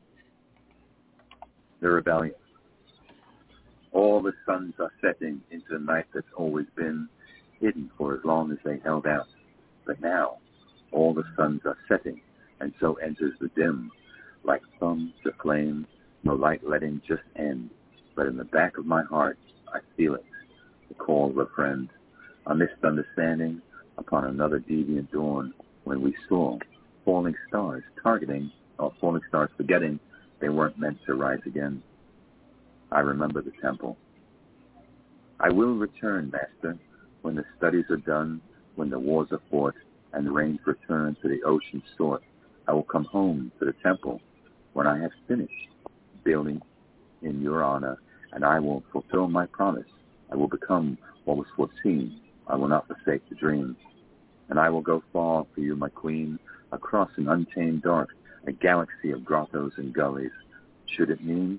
The rebellion. All the suns are setting into the night that's always been hidden for as long as they held out. But now, all the suns are setting, and so enters the dim. Like thumb to flame, no light letting just end. But in the back of my heart, I feel it, the call of a friend. A misunderstanding upon another deviant dawn when we saw falling stars forgetting they weren't meant to rise again. I remember the temple. I will return, Master, when the studies are done, when the wars are fought, and the rains return to the ocean sought. I will come home to the temple when I have finished building in your honor, and I will fulfill my promise. I will become what was foreseen. I will not forsake the dream. And I will go far for you, my queen, across an untamed dark, a galaxy of grottos and gullies. Should it mean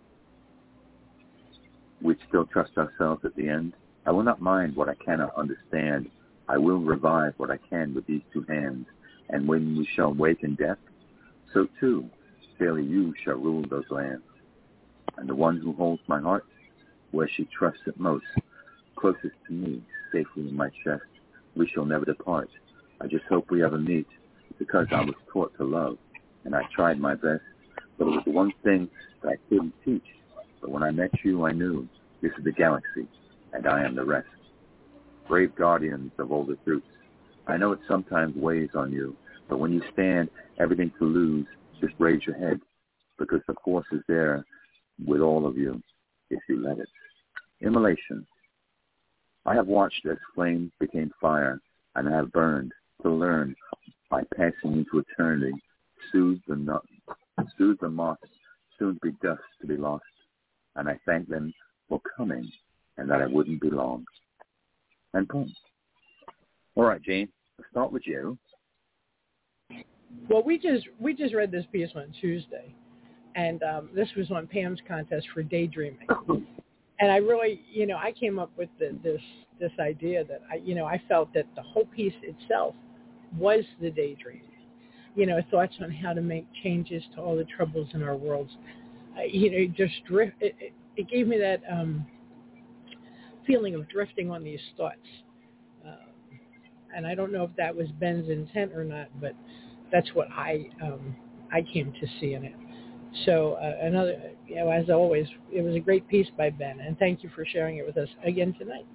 we'd still trust ourselves at the end? I will not mind what I cannot understand. I will revive what I can with these two hands. And when we shall wake in death, so too, daily you shall rule those lands. And the one who holds my heart, where she trusts it most, closest to me, safely in my chest, we shall never depart. I just hope we ever meet, because I was taught to love, and I tried my best, but it was the one thing that I couldn't teach. But when I met you, I knew this is the galaxy, and I am the rest. Brave guardians of older truths, I know it sometimes weighs on you, but when you stand everything to lose, just raise your head, because the force is there with all of you, if you let it. Immolation. I have watched as flame became fire, and I have burned to learn by passing into eternity, soothe the moth, soon to be dust to be lost, and I thank them for coming, and that I wouldn't be long. And boom. All right, Jane, let's start with you. Well, we just read this piece on Tuesday, and this was on Pam's contest for daydreaming. And I really, I came up with this idea that I felt that the whole piece itself was the daydream. Thoughts on how to make changes to all the troubles in our worlds. Just drift. It gave me that feeling of drifting on these thoughts. And I don't know if that was Ben's intent or not, but that's what I came to see in it. So as always, it was a great piece by Ben, and thank you for sharing it with us again tonight.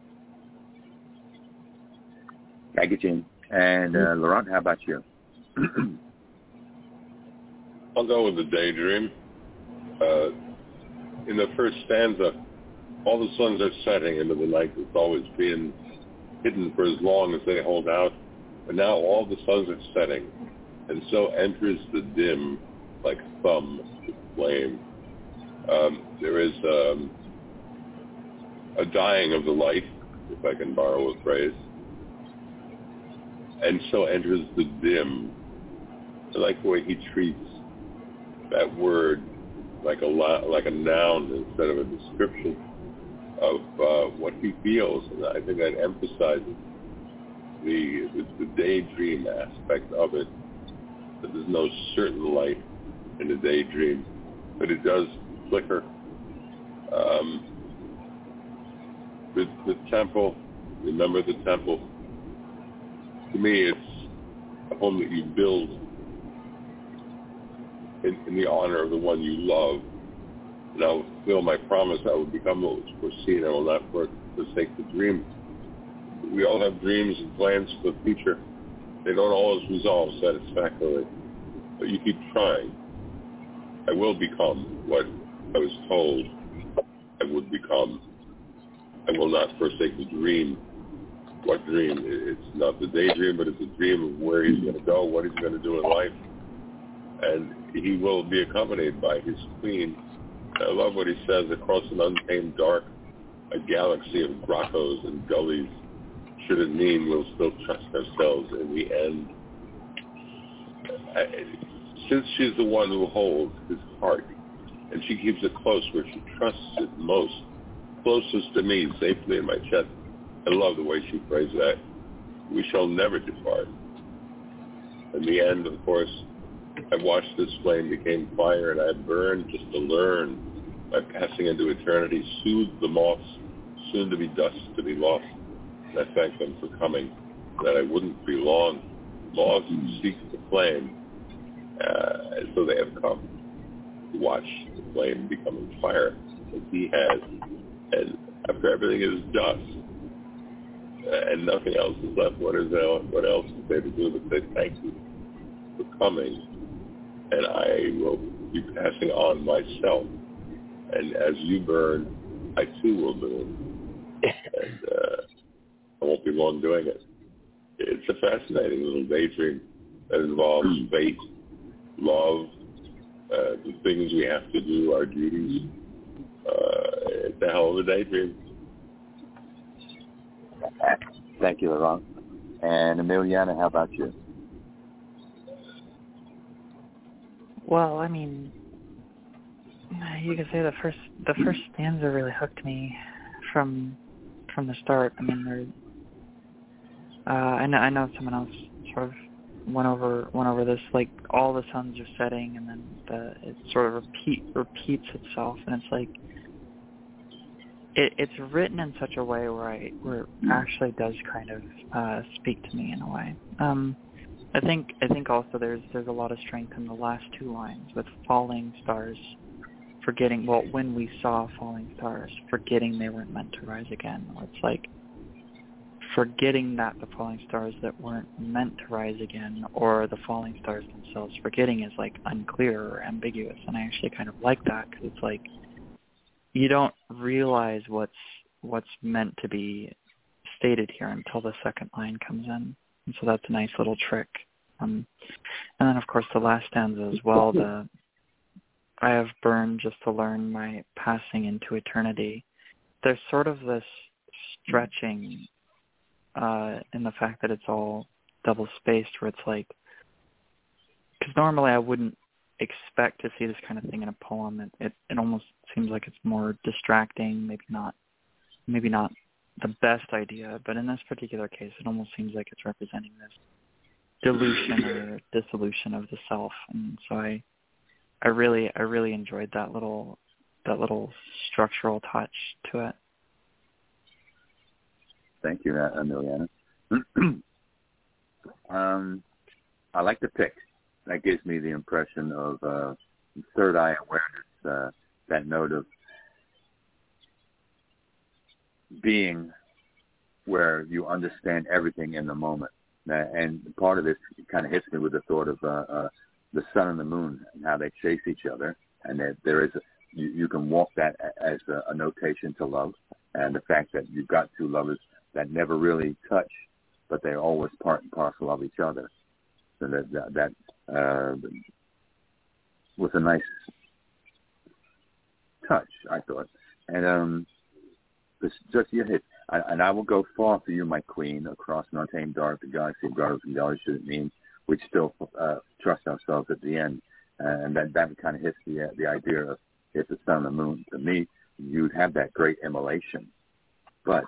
Thank you, Gene. And Laurent, how about you? I'll go with the daydream. In the first stanza, all the suns are setting into the night that's always been hidden for as long as they hold out, but now all the suns are setting, and so enters the dim like thumb to flame. There is a dying of the light, if I can borrow a phrase, and so enters the dim. I like the way he treats that word like a noun instead of a description of what he feels, and I think that emphasizes the daydream aspect of it. that there's no certain light in a daydream, but it does flicker. The temple, remember the temple. To me, it's a home that you build in the honor of the one you love. And I will fulfill my promise. I will become what was foreseen. I will not forsake the dream. We all have dreams and plans for the future. They don't always resolve satisfactorily, but you keep trying. I will become what I was told I would become. I will not forsake the dream. What dream? It's not the daydream, but it's a dream of where he's going to go, what he's going to do in life. And he will be accompanied by his queen. I love what he says, across an untamed dark, a galaxy of grottos and gullies. Should it mean we'll still trust ourselves in the end? Since she's the one who holds his heart, and she keeps it close where she trusts it most, closest to me, safely in my chest. I love the way she phrased that. We shall never depart. In the end, of course, I watched this flame became fire, and I burned just to learn. By passing into eternity, soothe the moths, soon to be dust, to be lost. And I thank them for coming, that I wouldn't be long. Moths seek the flame, and so they have come to watch the flame becoming fire, as he has. And after everything is dust, and nothing else is left, what else is there to do but say thank you for coming? And I will be passing on myself. And as you burn, I too will burn. And I won't be long doing it. It's a fascinating little daydream that involves fate, love, the things we have to do, our duties. It's a hell of a daydream. Thank you, Laurent. And Emiliana, how about you? Well, I mean, you could say the first stanza really hooked me from the start. I mean, I know someone else sort of went over this. Like, all the suns are setting, and then it sort of repeats itself, and it's like it's written in such a way where it actually does kind of speak to me in a way. I think also there's a lot of strength in the last two lines with falling stars, forgetting, well, when we saw falling stars, forgetting they weren't meant to rise again. It's like forgetting that the falling stars that weren't meant to rise again, or the falling stars themselves, forgetting is like unclear or ambiguous. And I actually kind of like that, because it's like you don't realize what's meant to be stated here until the second line comes in. And so that's a nice little trick. And then, of course, the last stanza as well, I have burned just to learn my passing into eternity. There's sort of this stretching in the fact that it's all double-spaced, where it's like, because normally I wouldn't expect to see this kind of thing in a poem. It almost seems like it's more distracting, maybe not the best idea, but in this particular case, it almost seems like it's representing this dilution or dissolution of the self. And so I really enjoyed that little structural touch to it. Thank you, Emiliana. I like the pick. That gives me the impression of third eye awareness, that note of being where you understand everything in the moment. And part of this kind of hits me with the thought of the sun and the moon and how they chase each other. And that there is you can walk that as a notation to love, and the fact that you've got two lovers that never really touch, but they're always part and parcel of each other. So that was a nice touch, I thought. And just your hit. And I will go far for you, my queen, across an untamed dark, the galaxy of grottos and gullies, should it mean we'd still trust ourselves at the end. And that kind of hits the idea of if the sun and the moon, to me, you'd have that great immolation. But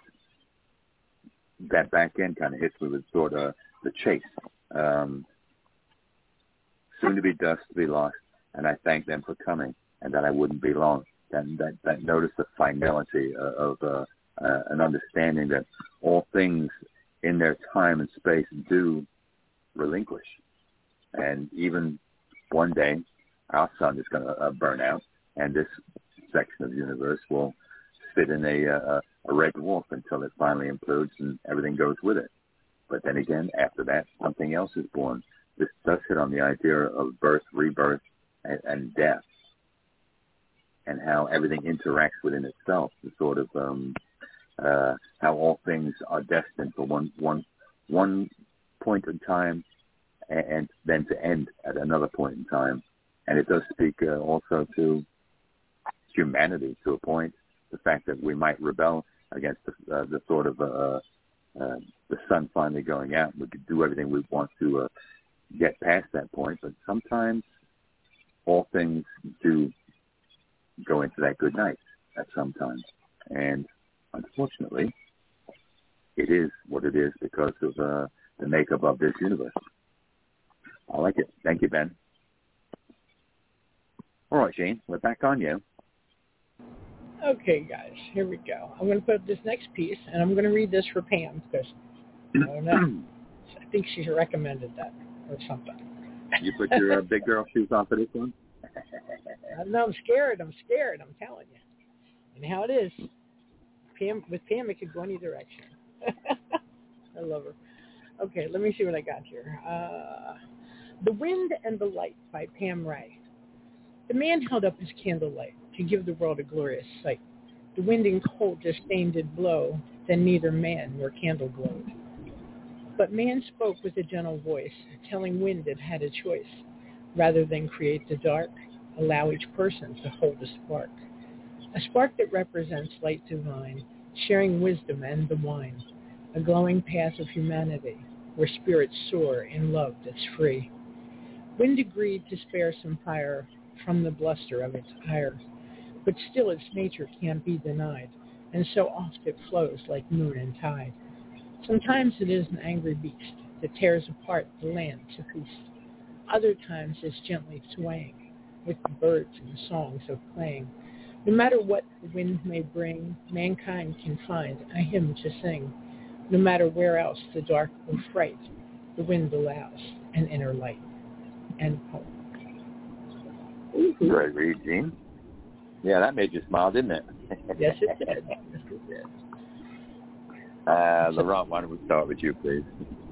that back end kind of hits me with sort of the chase. soon to be dust to be lost, and I thank them for coming, and that I wouldn't be long. That notice of finality of an understanding that all things in their time and space do relinquish. And even one day, our sun is going to burn out, and this section of the universe will sit in a red dwarf until it finally implodes and everything goes with it. But then again, after that, something else is born. This does hit on the idea of birth, rebirth, and death, and how everything interacts within itself. The sort of how all things are destined for one point in time, and then to end at another point in time. And it does speak also to humanity to a point. The fact that we might rebel against the sort of the sun finally going out. We could do everything we want to get past that point, but sometimes all things do go into that good night at some time. And unfortunately, it is what it is because of the makeup of this universe. I like it. Thank you, Ben. All right, Gene, we're back on you. Okay, guys, here we go. I'm going to put up this next piece, and I'm going to read this for Pam because I don't know. I think she recommended that or something. You put your big girl shoes on for this one? I don't know. I'm scared. I'm telling you. And how it is, with Pam, it could go any direction. I love her. Okay, let me see what I got here. The Wind and the Light by Pam Ray. The man held up his candlelight to give the world a glorious sight. The wind and cold disdain did blow, then neither man nor candle glowed. But man spoke with a gentle voice, telling wind it had a choice. Rather than create the dark, allow each person to hold a spark that represents light divine, sharing wisdom and the wine, a glowing path of humanity, where spirits soar in love that's free. Wind agreed to spare some fire from the bluster of its ire, but still its nature can't be denied, and so oft it flows like moon and tide. Sometimes it is an angry beast that tears apart the land to feast. Other times it's gently swaying, with the birds and the songs of playing. No matter what the wind may bring, mankind can find a hymn to sing. No matter where else the dark or fright, the wind allows an inner light. End poem. Great read, Gene. Yeah, that made you smile, didn't it? Yes, it did. Yes, it did. Laurent, why don't we start with you, please?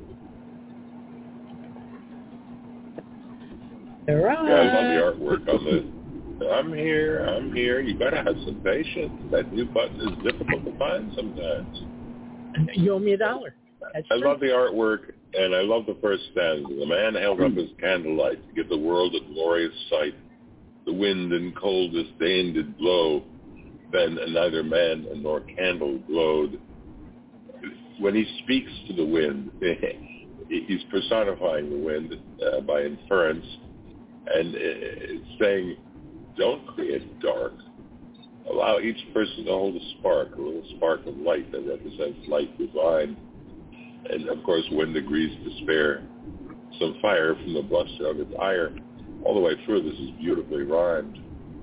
Laurent. Yeah, I love the artwork on this. I'm here. You gotta have some patience. That mute button is difficult to find sometimes. You owe me $1. I love the artwork, and I love the first stanza. The man held up his candlelight to give the world a glorious sight. The wind and cold disdain did blow, then neither man nor candle glowed. When he speaks to the wind, he's personifying the wind by inference, and saying, don't create dark. Allow each person to hold a little spark of light that represents light divine. And of course, wind agrees to spare some fire from the bluster of its ire. All the way through, this is beautifully rhymed.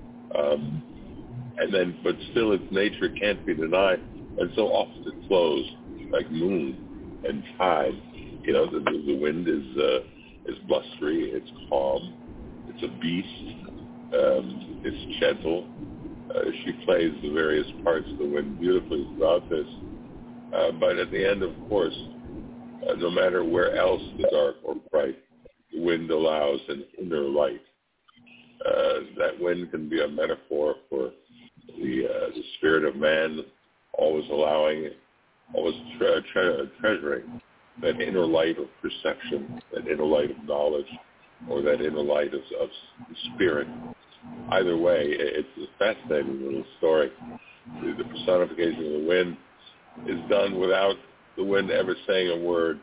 But still its nature can't be denied, and so often it flows like moon and tide. You know, the wind is blustery, it's calm, it's a beast, it's gentle. She plays the various parts of the wind beautifully throughout this. But at the end, of course, no matter where else the dark or bright, the wind allows an inner light. That wind can be a metaphor for the spirit of man, always allowing, always treasuring that inner light of perception, that inner light of knowledge, or that inner light of spirit. Either way, it's a fascinating little story. The personification of the wind is done without the wind ever saying a word,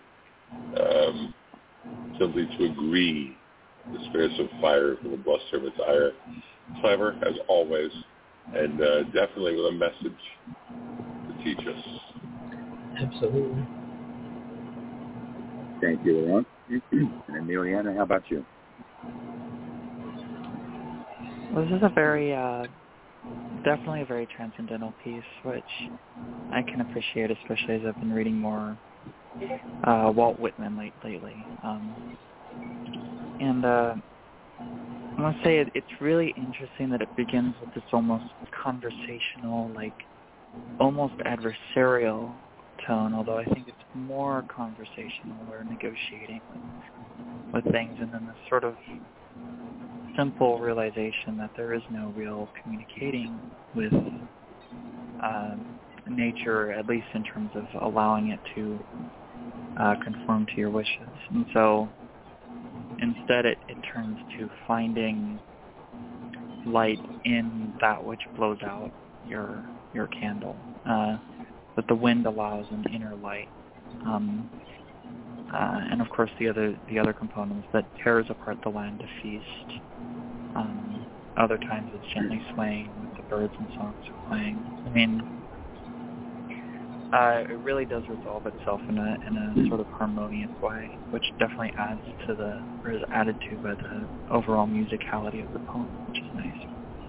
simply to agree. The spirits of fire from the bluster of its ire. Clever, as always, and definitely with a message to teach us. Absolutely. Thank you, Laurent. And Emiliana, how about you? Well, this is a very, definitely a very transcendental piece, which I can appreciate, especially as I've been reading more Walt Whitman lately. And I want to say it's really interesting that it begins with this almost conversational, like almost adversarial tone, although I think it's more conversational or negotiating with things, and then this sort of simple realization that there is no real communicating with nature, at least in terms of allowing it to conform to your wishes. And so instead it turns to finding light in that which blows out your candle, that the wind allows an inner light. And of course the other components that tears apart the land to feast. Other times it's gently swaying with the birds and songs are playing. I mean, it really does resolve itself in a sort of harmonious way, which definitely is added to by the overall musicality of the poem, which is nice.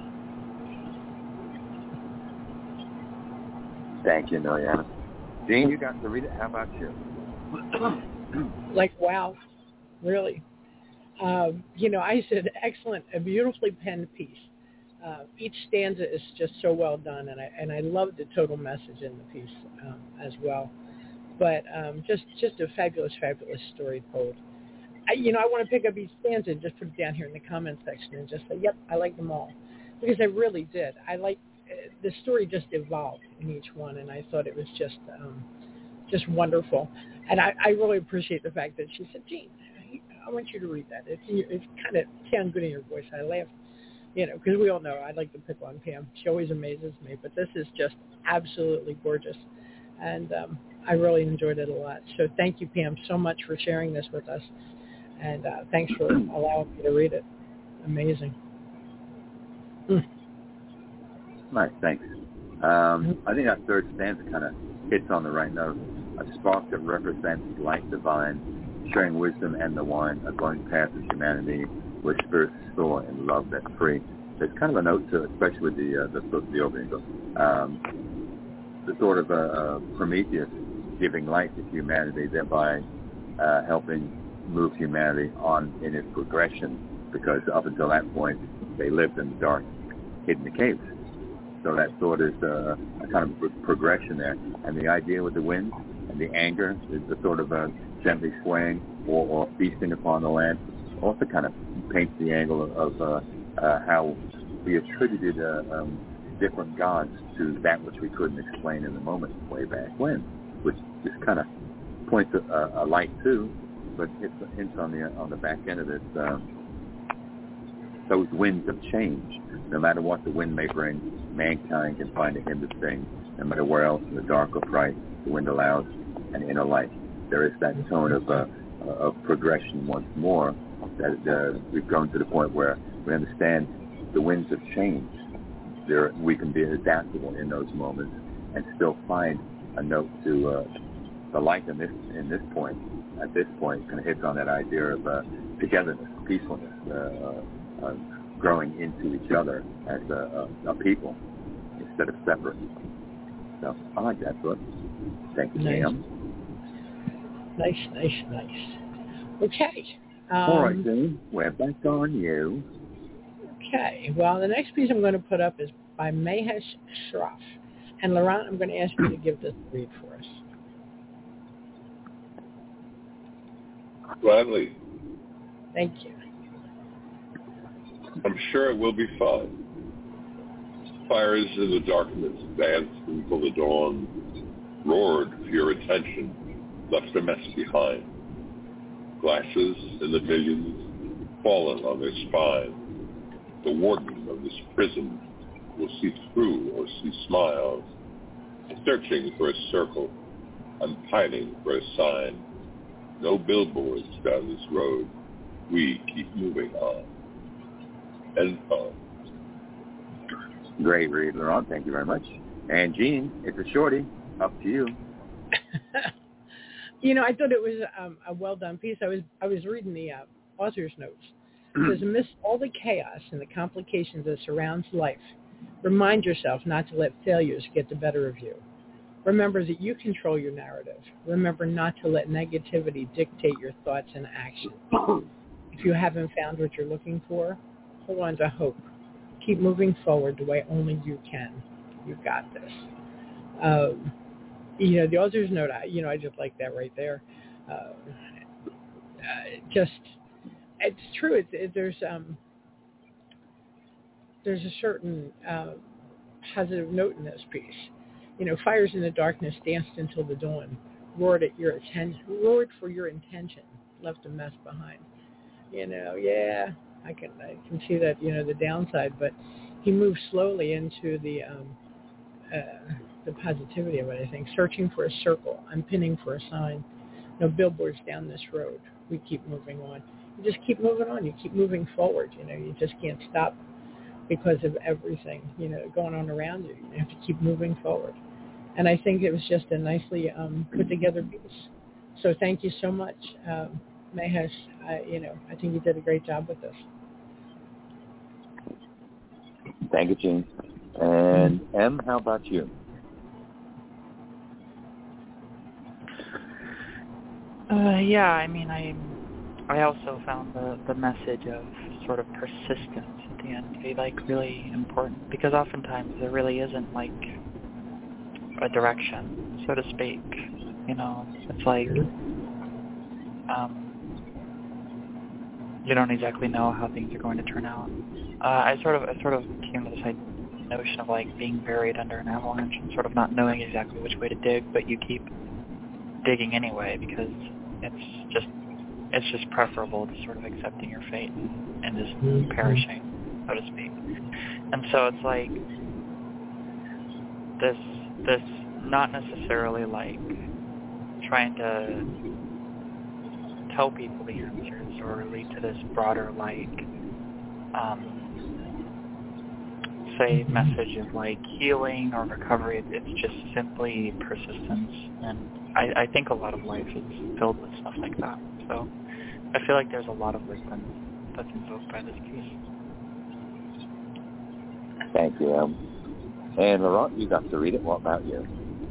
Thank you, Noyana. Jean, you got to read it. How about you? Like, wow, really. I said excellent, a beautifully penned piece. Each stanza is just so well done, and I love the total message in the piece as well. But just a fabulous, fabulous story told. I want to pick up each stanza and just put it down here in the comment section and just say, yep, I like them all, because I really did. I like the story just evolved in each one, and I thought it was just wonderful. And I really appreciate the fact that she said, Jean, I want you to read that. It kind of sounds good in your voice. I laughed, because we all know I like to pick on Pam. She always amazes me, but this is just absolutely gorgeous. And I really enjoyed it a lot. So thank you, Pam, so much for sharing this with us. And thanks for allowing me to read it. Amazing. Nice, thanks. I think that third stanza kind of hits on the right note. A spark that represents light divine, sharing wisdom and the wine, a glowing path of humanity where spirits soar in love that's free. There's kind of a note to it, especially with the opening book. The sort of Prometheus giving light to humanity, thereby helping move humanity on in its progression, because up until that point, they lived in the dark, hidden in the caves. So that sort is a kind of progression there. And the idea with the wind and the anger is the sort of gently swaying or feasting upon the land. Also kind of paints the angle of how we attributed different gods to that which we couldn't explain in the moment way back when, which just kind of points a light too, but it hints on the back end of it. Those winds of change. No matter what the wind may bring, mankind can find a hymn to sing. No matter where else in the dark or bright, the wind allows an inner light. There is that tone of progression once more, that we've grown to the point where we understand the winds of change. We can be adaptable in those moments and still find a note to the light in this point. At this point, kind of hits on that idea of togetherness, peacefulness, growing into each other as a people instead of separate. So I like that book. Thank you, Pam. Nice. Okay. All right, Jane. We're back on you. Okay. Well, the next piece I'm going to put up is by Mahesh Shroff. And Laurent, I'm going to ask you to give this read for us. Gladly. Thank you. I'm sure it will be fun. Fires in the darkness danced until the dawn roared for your attention, left a mess behind. Glasses in the millions fallen on their spine. The warden of this prison will see through or see smiles, searching for a circle, I'm pining for a sign. No billboards down this road. We keep moving on. End poem. Great read, Laurent. Thank you very much. And Jean, it's a shorty. Up to you. I thought it was a well-done piece. I was reading the author's notes It says, amidst all the chaos and the complications that surrounds life, remind yourself not to let failures get the better of you. Remember that you control your narrative. Remember not to let negativity dictate your thoughts and actions. If you haven't found what you're looking for, hold on to hope. Keep moving forward the way only you can. You've got this. The author's note, I just like that right there. It's true. There's a certain positive note in this piece. Fires in the darkness danced until the dawn, roared for your intention, left a mess behind. I can see that, the downside, but he moved slowly into the positivity of it, I think. Searching for a circle. I'm pinning for a sign. No billboards down this road. We keep moving on. You just keep moving on. You keep moving forward. You just can't stop because of everything, going on around you. You have to keep moving forward. And I think it was just a nicely put together piece. So thank you so much, Mahesh. I think you did a great job with this. Thank you, Gene. And Em, how about you? I also found the message of sort of persistence at the end to be really important, because oftentimes there really isn't a direction, so to speak. It's you don't exactly know how things are going to turn out. I sort of came to this notion of being buried under an avalanche and sort of not knowing exactly which way to dig, but you keep digging anyway because it's just preferable to sort of accepting your fate and just perishing, so to speak. And so it's this not necessarily trying to tell people the answers or lead to this broader message of healing or recovery. It's just simply persistence, and I think a lot of life is filled with stuff like that. So I feel there's a lot of wisdom that's invoked by this piece. Thank you, Em. And Laurent, you got to read it. What about you?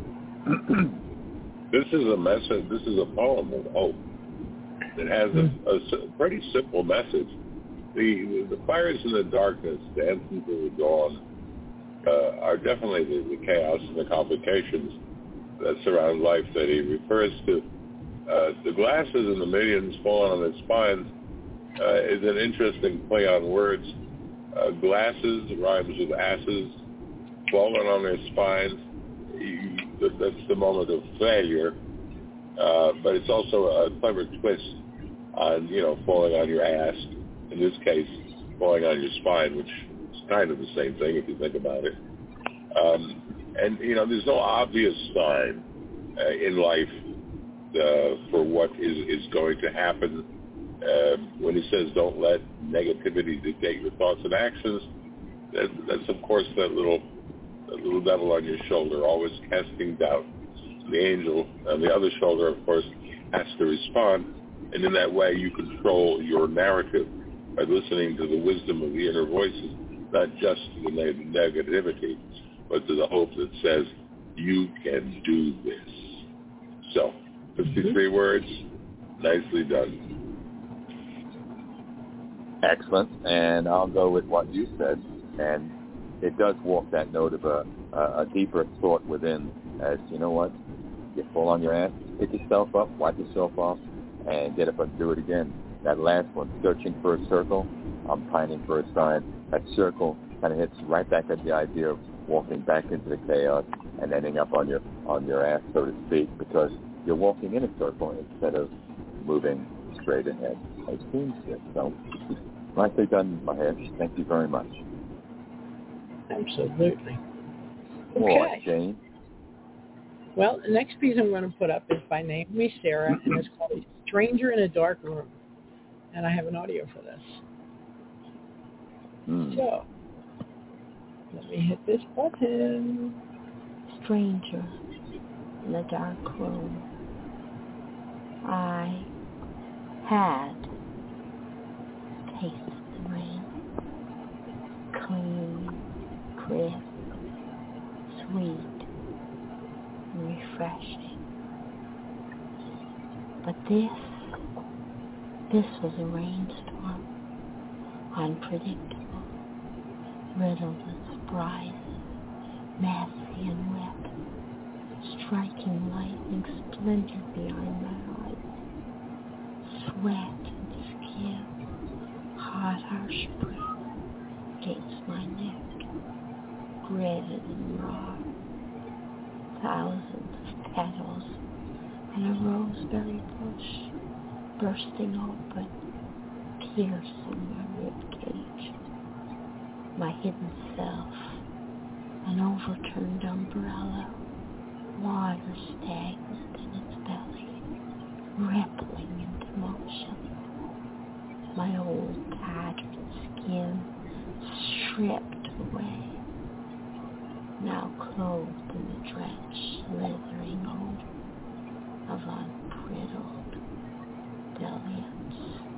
This is a message. This is a poem of hope. It has a pretty simple message. The fires in the darkness, dancing to the dawn, are definitely the chaos and the complications that surround life that he refers to. The glasses and the millions falling on their spines is an interesting play on words. Glasses rhymes with asses, falling on their spines. That's the moment of failure, but it's also a clever twist on, falling on your ass. In this case, falling on your spine, which is kind of the same thing if you think about it. And there's no obvious sign in life for what is going to happen. When he says, "Don't let negativity dictate your thoughts and actions," that's of course that little devil on your shoulder, always casting doubt. The angel on the other shoulder, of course, has to respond, and in that way, you control your narrative by listening to the wisdom of the inner voices, not just to the negativity, but to the hope that says, you can do this. So, 53 words, nicely done. Excellent. And I'll go with what you said. And it does walk that note of a deeper thought within as, you know what, you fall on your ass, pick yourself up, wipe yourself off, and get up and do it again. That last one, searching for a circle, I'm pining for a sign. That circle kind of hits right back at the idea of walking back into the chaos and ending up on your ass, so to speak, because you're walking in a circle instead of moving straight ahead. It seems good. So, nicely done, Mahesh. Thank you very much. Absolutely. Okay. All right, Jane. Well, the next piece I'm going to put up is by Naomi Sarah, and it's called Stranger in a Dark Room. And I have an audio for this. So, let me hit this button. Stranger in a dark room. I had tasted But this was a rainstorm, unpredictable, riddled with surprises, messy and wet. Striking lightning splintered behind my eyes. Sweat and skin, hot harsh breath against my neck, gritted and raw. Thousands of petals and a roseberry bush bursting open, piercing my rib cage. My hidden self, an overturned umbrella, water stagnant in its belly, rippling into motion. My old tattered skin stripped away, now clothed in the drenched, slithering odor of unbridled deliance.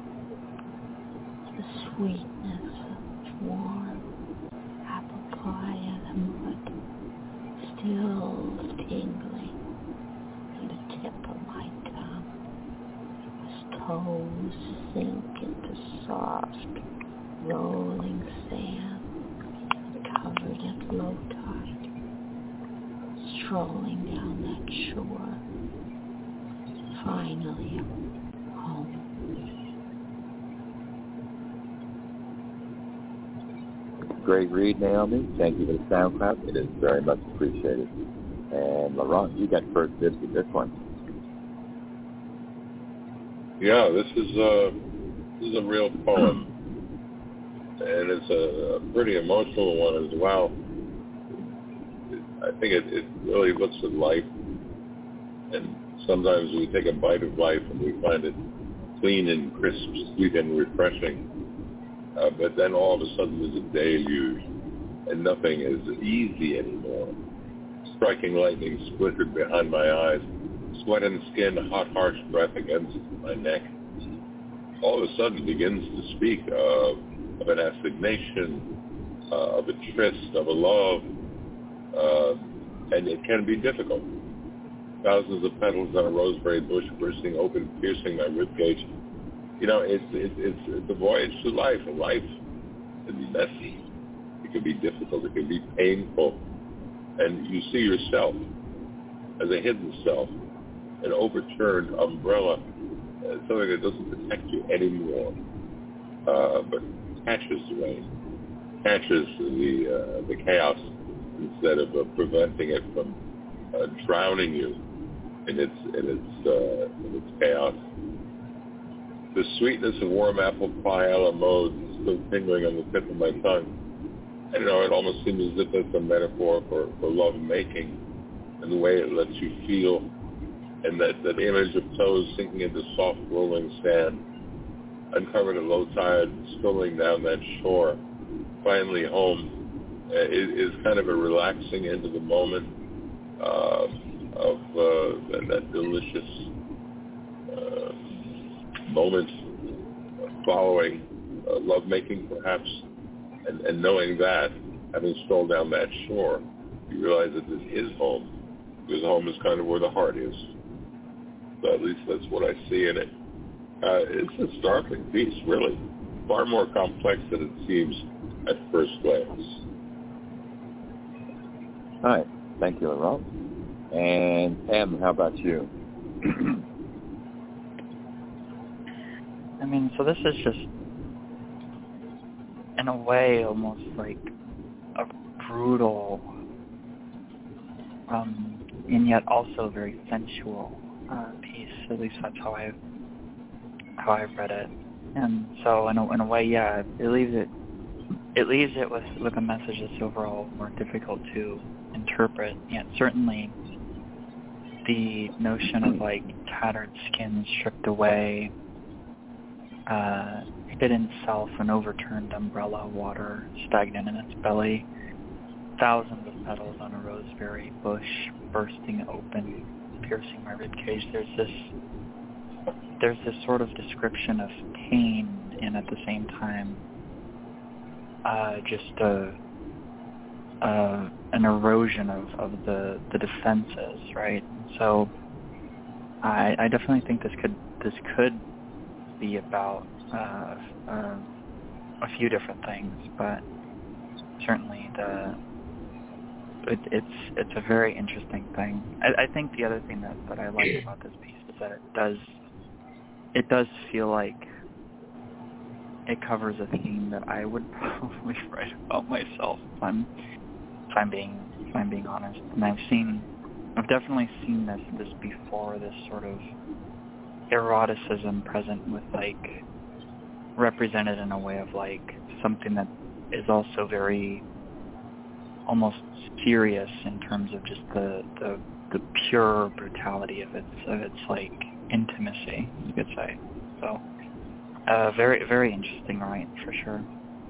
The sweetness of warm apple pie and the mud still tingling in the tip of my tongue as toes sink into soft, rolling sand covered at low tide, strolling down that shore, finally home. Great read, Naomi. Thank you for the SoundCloud. It is very much appreciated. And Laurent, you got first dibs with this one. Yeah, this is a real poem, and it's a pretty emotional one as well. I think it really looks at life, and sometimes we take a bite of life and we find it clean and crisp, sweet and refreshing. But then all of a sudden there's a deluge, and nothing is easy anymore. Striking lightning splintered behind my eyes, sweat and skin, hot, harsh breath against my neck. All of a sudden begins to speak of an assignation, of a tryst, of a love, and it can be difficult. Thousands of petals on a roseberry bush bursting open, piercing my ribcage. You know, it's the voyage through life, and life can be messy. It can be difficult. It can be painful. And you see yourself as a hidden self, an overturned umbrella, something that doesn't protect you anymore, but catches the rain, catches the chaos instead of preventing it from drowning you in its chaos. The sweetness of warm apple pie a la mode is still tingling on the tip of my tongue. I don't know, it almost seems as if it's a metaphor for love making and the way it lets you feel, and that image of toes sinking into soft rolling sand, uncovered at low tide, strolling down that shore, finally home, is kind of a relaxing into the moment of that delicious moment following lovemaking, perhaps, and knowing that, having strolled down that shore, you realize that this is home, because home is kind of where the heart is. So at least that's what I see in it. It's a startling piece, really, far more complex than it seems at first glance. All right. Thank you, Laurent. And Pam, how about you? I mean, so this is just, in a way, almost like a brutal, and yet also very sensual piece. At least that's how I've read it. And so, in a way, yeah, it leaves it with a message that's overall more difficult to interpret. Yet certainly, the notion of like tattered skin stripped away, hidden self, an overturned umbrella, water stagnant in its belly, thousands of petals on a roseberry bush bursting open, piercing my ribcage. There's this sort of description of pain, and at the same time, just an erosion of the defenses, right? So I definitely think this could be about a few different things, but certainly it's a very interesting thing. I think the other thing that I like about this piece is that it does feel like it covers a theme that I would probably write about myself if I'm being honest. And I've definitely seen this before, this sort of eroticism present with like represented in a way of like something that is also very almost serious in terms of just the pure brutality of its like intimacy, you could say. So very, very interesting, right, for sure.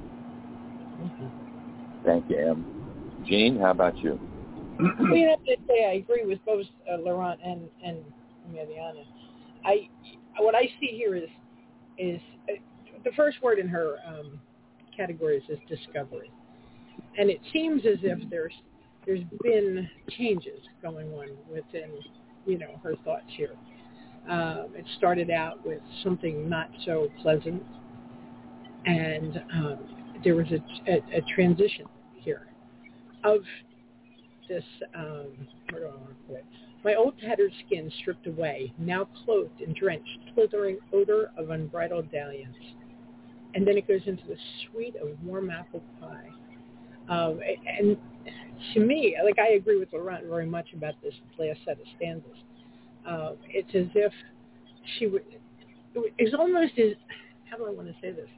Thank you, Em. Jean, how about you? Well, you have to say I agree with both Laurent and Mariana. What I see here is the first word in her categories is discovery, and it seems as if there's been changes going on within her thoughts here. It started out with something not so pleasant, and there was a transition here of this, where do I want to put it? My old tattered skin stripped away, now clothed in drenched, slithering odor of unbridled dalliance. And then it goes into the sweet of warm apple pie. And to me, like I agree with Laurent very much about this last set of stanzas. It's as if she would, it's almost as, how do I want to say this?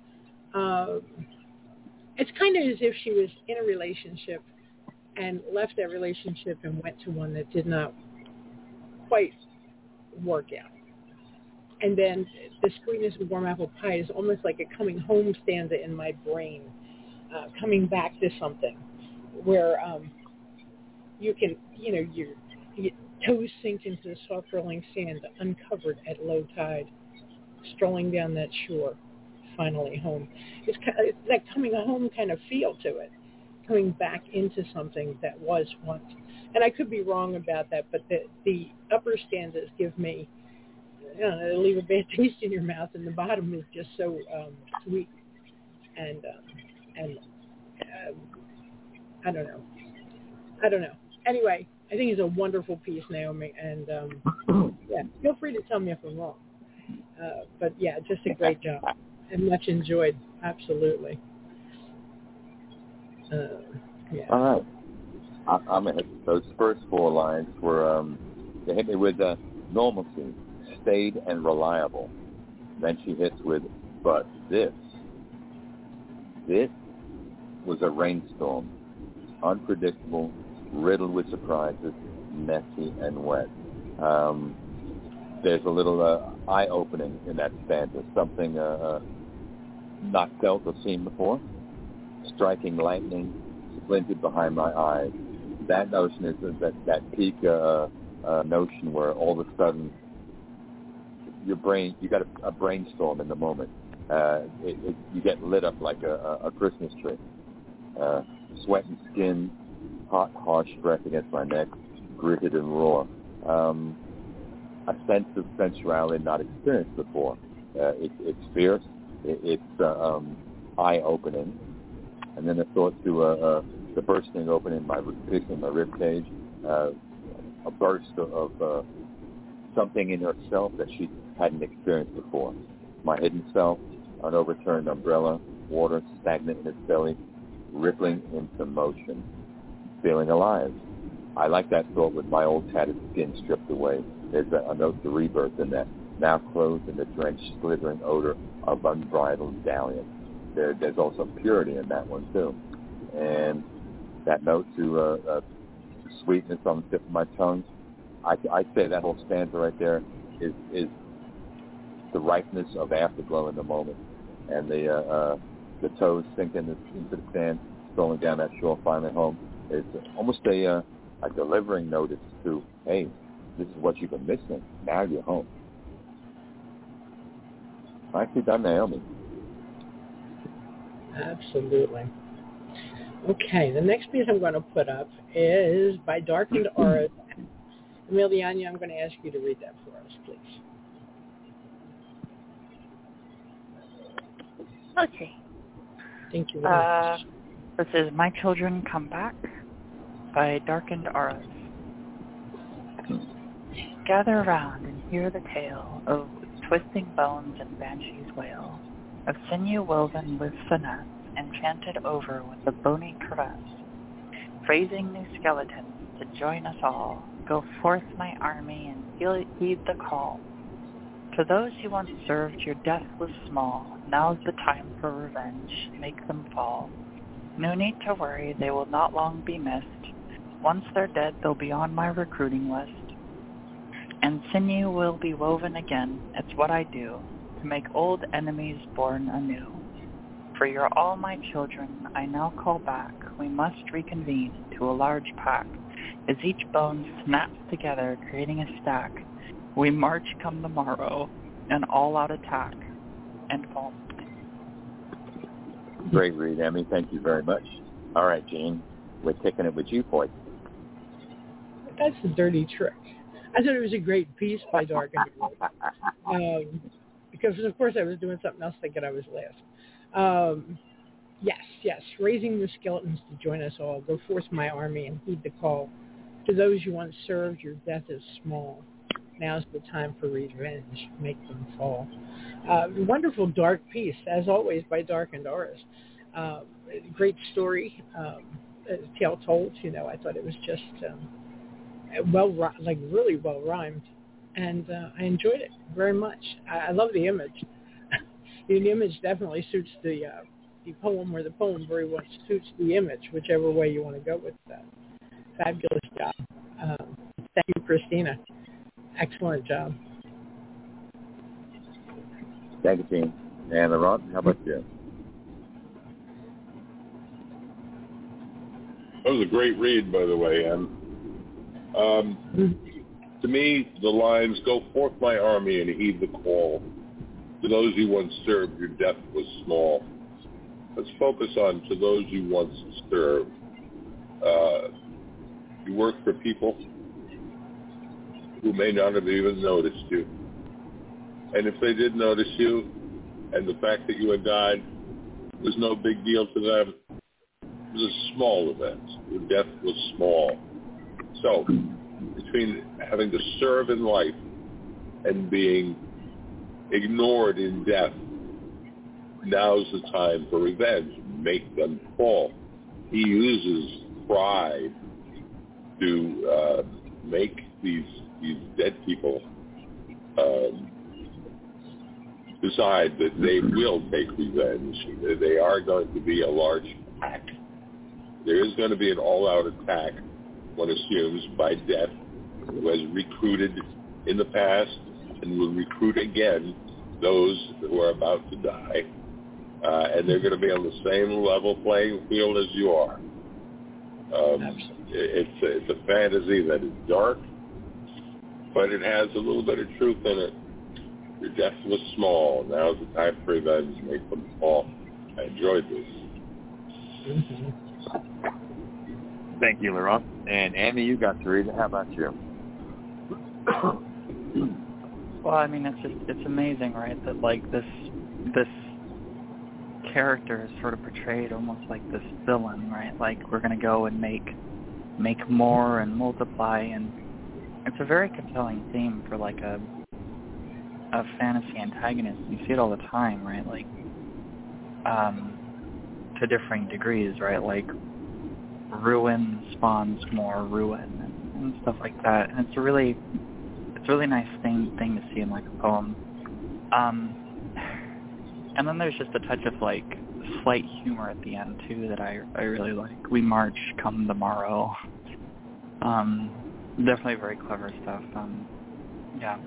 It's kind of as if she was in a relationship and left that relationship and went to one that did not quite work out. And then the sweetness of warm apple pie is almost like a coming home stanza in my brain, coming back to something where you can, your toes sink into the soft rolling sand, uncovered at low tide, strolling down that shore, finally home. It's that coming home kind of feel to it, coming back into something that was once. And I could be wrong about that, but the upper stanzas give me, they leave a bad taste in your mouth, and the bottom is just so sweet. And I don't know. Anyway, I think it's a wonderful piece, Naomi, and yeah, feel free to tell me if I'm wrong. But yeah, just a great job and much enjoyed, absolutely. Yeah. All right. I'm gonna hit those first four lines were they hit me with normalcy, staid and reliable. Then she hits with, but this was a rainstorm, unpredictable, riddled with surprises, messy and wet. There's a little eye-opening in that stanza, something not felt or seen before. Striking lightning splintered behind my eyes. That notion is that peak notion where all of a sudden your brain, you got a brainstorm in the moment. You get lit up like a Christmas tree. Sweat and skin, hot, harsh breath against my neck, gritted and raw. A sense of sensuality not experienced before. It's fierce. It's eye-opening. And then a thought to the bursting open in my rib cage, a burst of something in herself that she hadn't experienced before. My hidden self, an overturned umbrella, water stagnant in its belly, rippling into motion, feeling alive. I like that thought with my old tattered skin stripped away. There's a note to rebirth in that, now clothed in the drenched, slithering odor of unbridled dalliance. There's also purity in that one, too. And that note to sweetness on the tip of my tongue, I'd say that whole stanza right there is the ripeness of afterglow in the moment. And the toes sinking into the sand, strolling down that shore, finally home. It's almost a delivering notice to, hey, this is what you've been missing. Now you're home. Nicely done, Naomi. Absolutely. Okay, the next piece I'm going to put up is by Darkened Auras. Emiliana, I'm going to ask you to read that for us, please. Okay. Thank you very much. This is My Children Come Back by Darkened Auras. Gather around and hear the tale of twisting bones and banshees wail, of sinew woven with finesse, enchanted over with a bony caress. Raising new skeletons to join us all, go forth my army and heed the call. To those you once served, your death was small. Now's the time for revenge. Make them fall. No need to worry, they will not long be missed. Once they're dead, they'll be on my recruiting list. And sinew will be woven again. It's what I do, to make old enemies born anew. For you're all my children, I now call back. We must reconvene to a large pack. As each bone snaps together, creating a stack, we march come the morrow, an all-out attack, and fall. Great read, Emmy. Thank you very much. All right, Gene, we're taking it with you, boy. That's a dirty trick. I thought it was a great piece by Darkened because, of course, I was doing something else thinking I was last. Yes. Raising the skeletons to join us all. Go forth my army and heed the call. To those you once served, your death is small. Now's the time for revenge. Make them fall. Wonderful dark piece, as always, by Darkened Auras. Great story. Tale told. I thought it was just really well rhymed, and I enjoyed it very much. I love the image. The image definitely suits the poem, or the poem very much suits the image, whichever way you want to go with that. Fabulous job. Thank you, Christina. Excellent job. Thank you, Gene. And Laurent, how about you? That was a great read, by the way. To me, the lines, go forth my army and heed the call. To those you once served, your death was small. Let's focus on to those you once served. You work for people who may not have even noticed you. And if they did notice you, and the fact that you had died was no big deal to them, it was a small event. Your death was small. So, between having to serve in life and being ignored in death, now's the time for revenge. Make them fall. He uses pride to make these dead people decide that they will take revenge. They are going to be a large pack. There is going to be an all-out attack, one assumes, by death, who has recruited in the past and will recruit again those who are about to die. And they're going to be on the same level playing field as you are. It's a fantasy that is dark, but it has a little bit of truth in it. Your death was small. Now's the time for revenge. Make them fall. I enjoyed this. Mm-hmm. Thank you, Laurent. And Andy, you got to read it. How about you? Well, I mean, it's amazing, right? That this character is sort of portrayed almost like this villain, right? Like, we're going to go and make more and multiply, and it's a very compelling theme for like a fantasy antagonist. You see it all the time, right? Like, to differing degrees, right? Like, ruin spawns more ruin and stuff like that, and it's a really nice thing to see in like a poem. And then there's just a touch of like slight humor at the end too that I really like. We march come the morrow. Definitely very clever stuff. Yeah.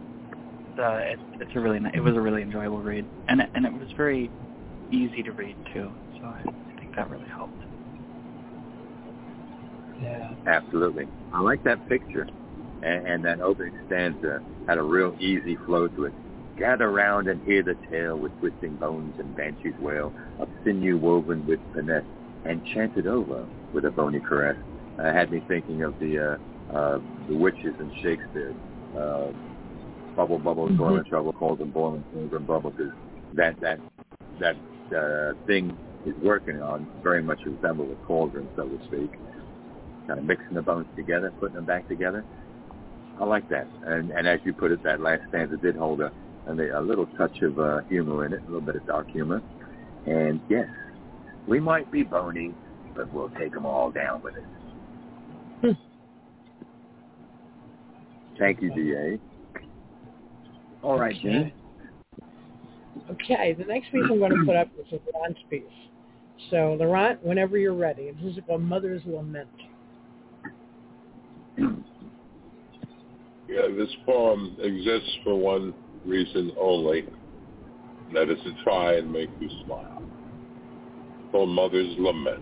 It was a really enjoyable read, and it was very easy to read too. So I think that really helped. Yeah, absolutely. I like that picture, and that opening stanza had a real easy flow to it. Gather round and hear the tale with twisting bones and banshees wail, of sinew woven with finesse, and chanted over with a bony caress. Had me thinking of the the witches in Shakespeare. Bubble, bubbles, boiling trouble, calls and boiling things and bubbles. That thing is working on very much resembles a cauldron, so to speak. Kind of mixing the bones together, putting them back together. I like that. And as you put it, that last stanza did hold a little touch of humor in it, a little bit of dark humor. And yes, we might be bony, but we'll take them all down with it. Thank you, D.A. All right, Jen. Okay, the next piece I'm going to put up is a Laurent's piece. So, Laurent, whenever you're ready. This is called Mother's Lament. Yeah, this poem exists for one reason only, and that is to try and make you smile. It's called Mother's Lament.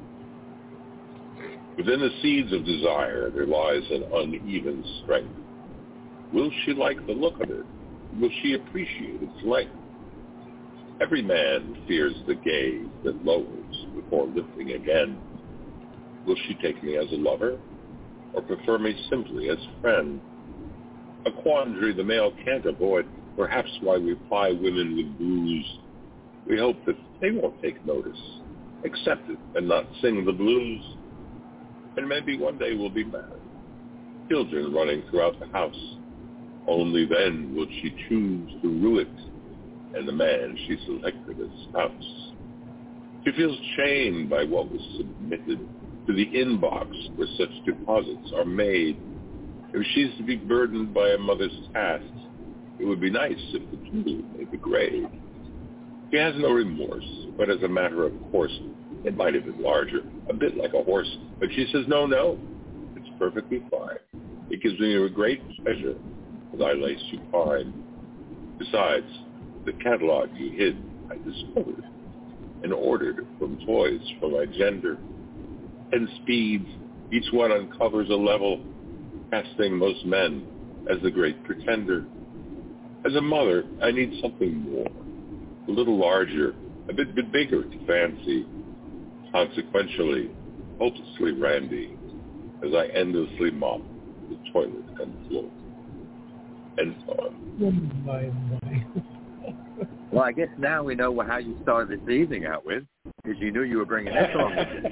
Within the seeds of desire, there lies an uneven strength. Will she like the look of it? Will she appreciate its length? Every man fears the gaze that lowers before lifting again. Will she take me as a lover, or prefer me simply as friend? A quandary the male can't avoid, perhaps why we ply women with blues. We hope that they won't take notice, accept it, and not sing the blues. And maybe one day we'll be married, children running throughout the house. Only then will she choose to rue it, and the man she selected as spouse. She feels chained by what was submitted to the inbox where such deposits are made. If she's to be burdened by a mother's tasks, it would be nice if the two made the grade. She has no remorse, but as a matter of course, it might have been larger, a bit like a horse. But she says, no, it's perfectly fine. It gives me a great pleasure as I lay supine. Besides, the catalog you hid, I discovered and ordered from toys for my gender. 10 speeds, each one uncovers a level, casting most men as the great pretender. As a mother, I need something more, a little larger, a bit bigger to fancy. Consequentially, hopelessly randy, as I endlessly mop the toilet and floor. And so on. My. Well, I guess now we know how you started this evening out with, because you knew you were bringing this along with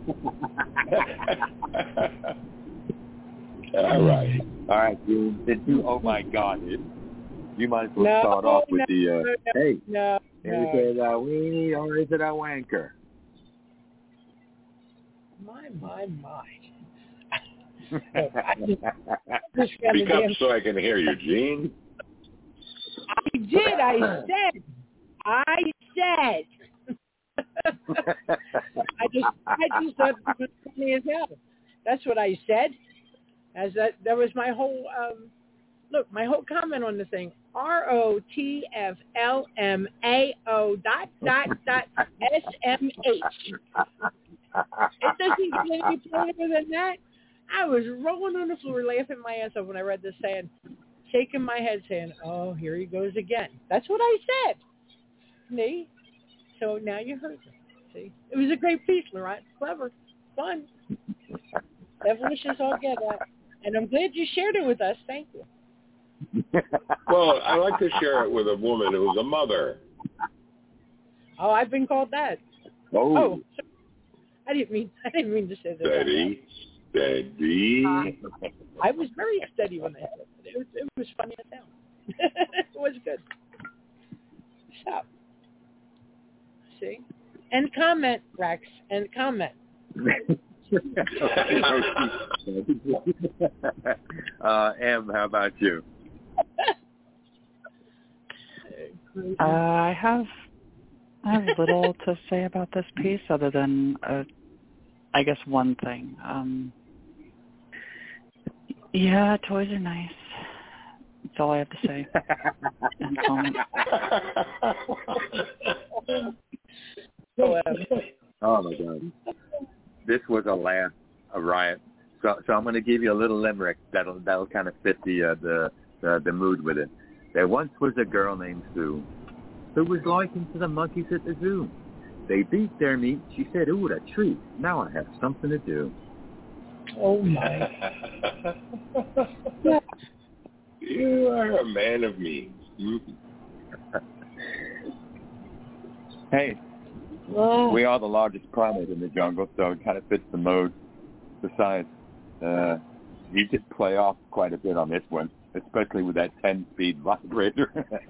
you. All right, June. Did you? Oh my God! You might as well start off with the. Hey, is it a weenie or is it a wanker? My. Speak up so I can hear you, Gene. I did. I said. I just thought it was funny as hell. That's what I said. As that was my whole my whole comment on the thing. ROTFLMAO ... SMH. It doesn't get any further than that. I was rolling on the floor laughing my ass off when I read this, saying, shaking my head, saying, "Oh, here he goes again." That's what I said. Me. So now you heard it. See, it was a great piece, Laurent. Clever, fun, devilish as all get at. And I'm glad you shared it with us. Thank you. Well, I like to share it with a woman who's a mother. Oh, I've been called that. Oh, I didn't mean to say that. Steady. I was very steady when I said it. It was funny as hell. It was good. So, see? And comment, Rex. And comment. Em, how about you? I have little to say about this piece other than, I guess, one thing. Yeah, toys are nice. That's all I have to say. And comment. Oh my God, this was a riot. So I'm going to give you a little limerick that'll kind of fit the mood with it. There once was a girl named Sue who was likened to the monkeys at the zoo. They beat their meat. She said, "Ooh, what a treat! Now I have something to do." Oh, my. Yeah. You are a man of means. Mm-hmm. Hey, we are the largest primate in the jungle, so it kind of fits the mode. Besides, you did play off quite a bit on this one, especially with that 10-speed vibrator.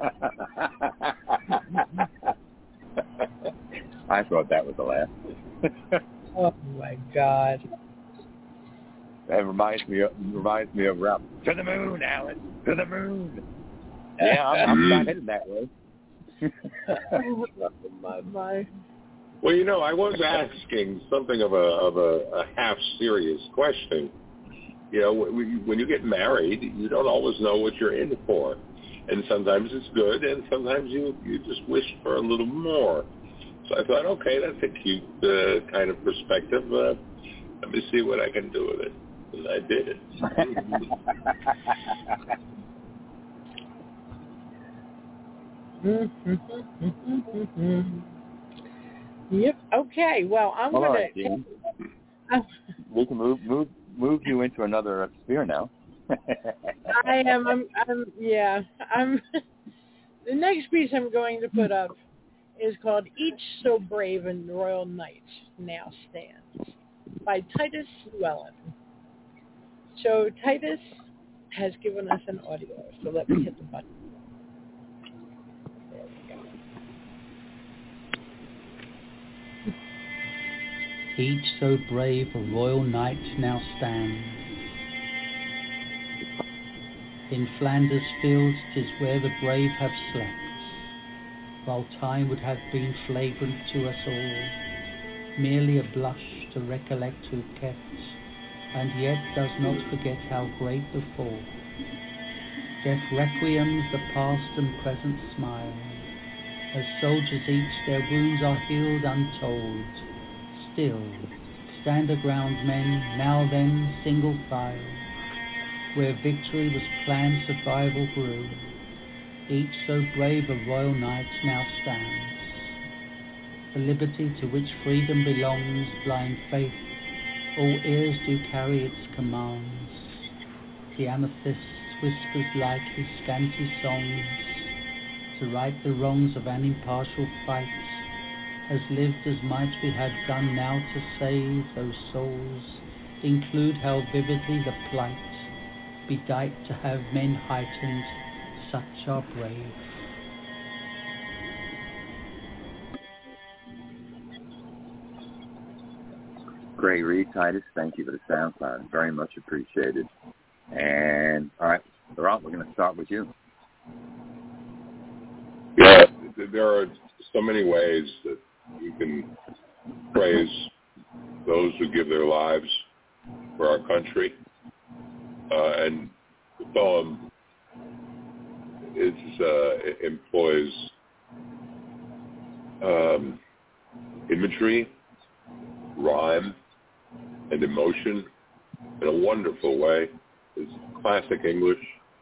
I thought that was a laugh. Oh, my God. That reminds me of Ralph. To the moon, Alan. To the moon. Yeah, I'm not headed that way. My. Well, I was asking something of a half serious question. When you get married, you don't always know what you're in for, and sometimes it's good, and sometimes you just wish for a little more. So I thought, okay, that's a cute kind of perspective. Let me see what I can do with it, and I did it. Yep. Okay. Well, I'm All gonna. Right, we can move you into another sphere now. I am. I'm. The next piece I'm going to put up is called "Each So Brave and Royal Knight Now Stands" by Titus Llewellyn. So Titus has given us an audio. So let me hit the button. Each so brave a royal knight now stands. In Flanders fields 'tis where the brave have slept, while time would have been flagrant to us all, merely a blush to recollect who kept, and yet does not forget how great the fall. Death requiems the past and present smile, as soldiers each their wounds are healed untold. Still, stand aground men, now then, single file, where victory was planned, survival grew. Each so brave a royal knight now stands. The liberty to which freedom belongs, blind faith, all ears do carry its commands. The amethyst whispers like his scanty songs, to right the wrongs of an impartial fight, has lived as might be had done now to save those souls, include how vividly the plight, bedight to have men heightened, such are brave. Great read, Titus. Thank you for the sound cloud. Very much appreciated. And, all right, Laurent, we're going to start with you. Yeah, there are so many ways that you can praise those who give their lives for our country. And the poem employs imagery, rhyme, and emotion in a wonderful way. It's classic English.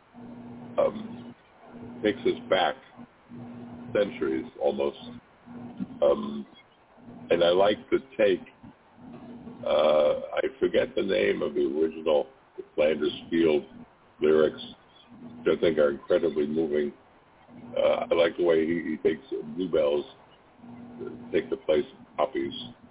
Takes us back centuries almost. And I like the take. I forget the name of the original Flanders Field lyrics, which I think are incredibly moving. I like the way he takes bluebells to take the place of poppies.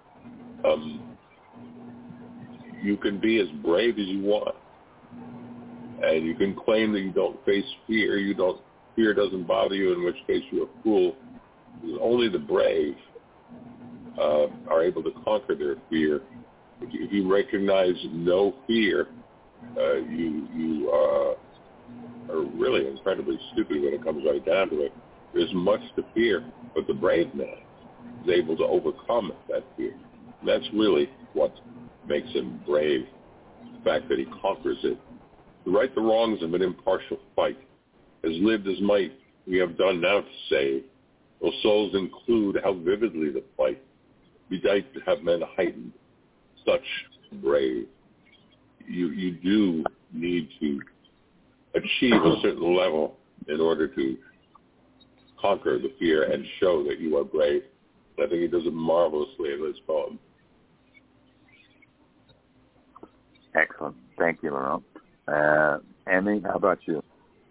You can be as brave as you want, and you can claim that you don't face fear. Fear doesn't bother you, in which case you're a fool. Only the brave are able to conquer their fear. If you recognize no fear, you are really incredibly stupid when it comes right down to it. There's much to fear, but the brave man is able to overcome that fear. And that's really what makes him brave, the fact that he conquers it. To right the wrongs of an impartial fight, as lived as might we have done now to save, those souls include how vividly the plight, bedight to have men heightened, such brave. You do need to achieve a certain level in order to conquer the fear and show that you are brave. And I think he does it marvelously in this poem. Excellent. Thank you, Laurent. Amy, how about you?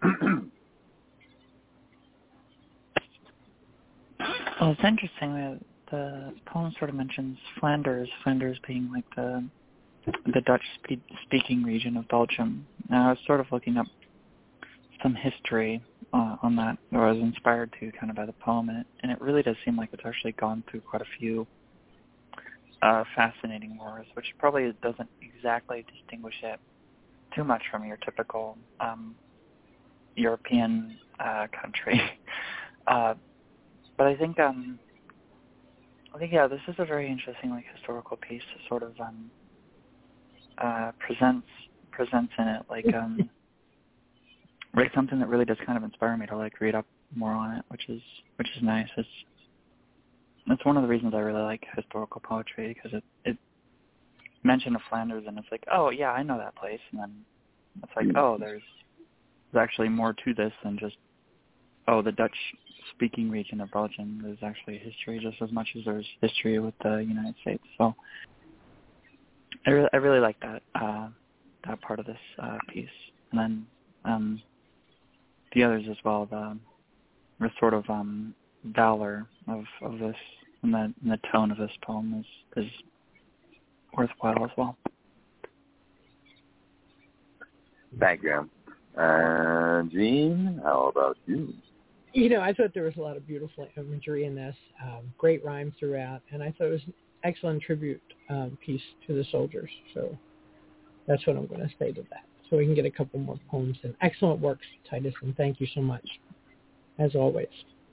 Well, it's interesting that the poem sort of mentions Flanders being like the Dutch-speaking region of Belgium. Now, I was sort of looking up some history on that, or I was inspired to kind of by the poem, and it really does seem like it's actually gone through quite a few fascinating wars, which probably doesn't exactly distinguish it too much from your typical European country. But I think yeah, this is a very interesting like historical piece. That sort of presents in it like something that really does kind of inspire me to like read up more on it, which is nice. It's one of the reasons I really like historical poetry, because it mentioned of Flanders and it's like, oh yeah, I know that place, and then it's like, oh, there's actually more to this than just, oh, the Dutch-speaking region of Belgium. There's actually history just as much as there's history with the United States. So I really like that part of this piece, and then the others as well. The sort of valor of this and the tone of this poem is worthwhile as well. Thank you. Jean, how about you? I thought there was a lot of beautiful imagery in this, great rhyme throughout, and I thought it was an excellent tribute piece to the soldiers. So that's what I'm going to say to that. So we can get a couple more poems in. Excellent work, Titus, and thank you so much, as always.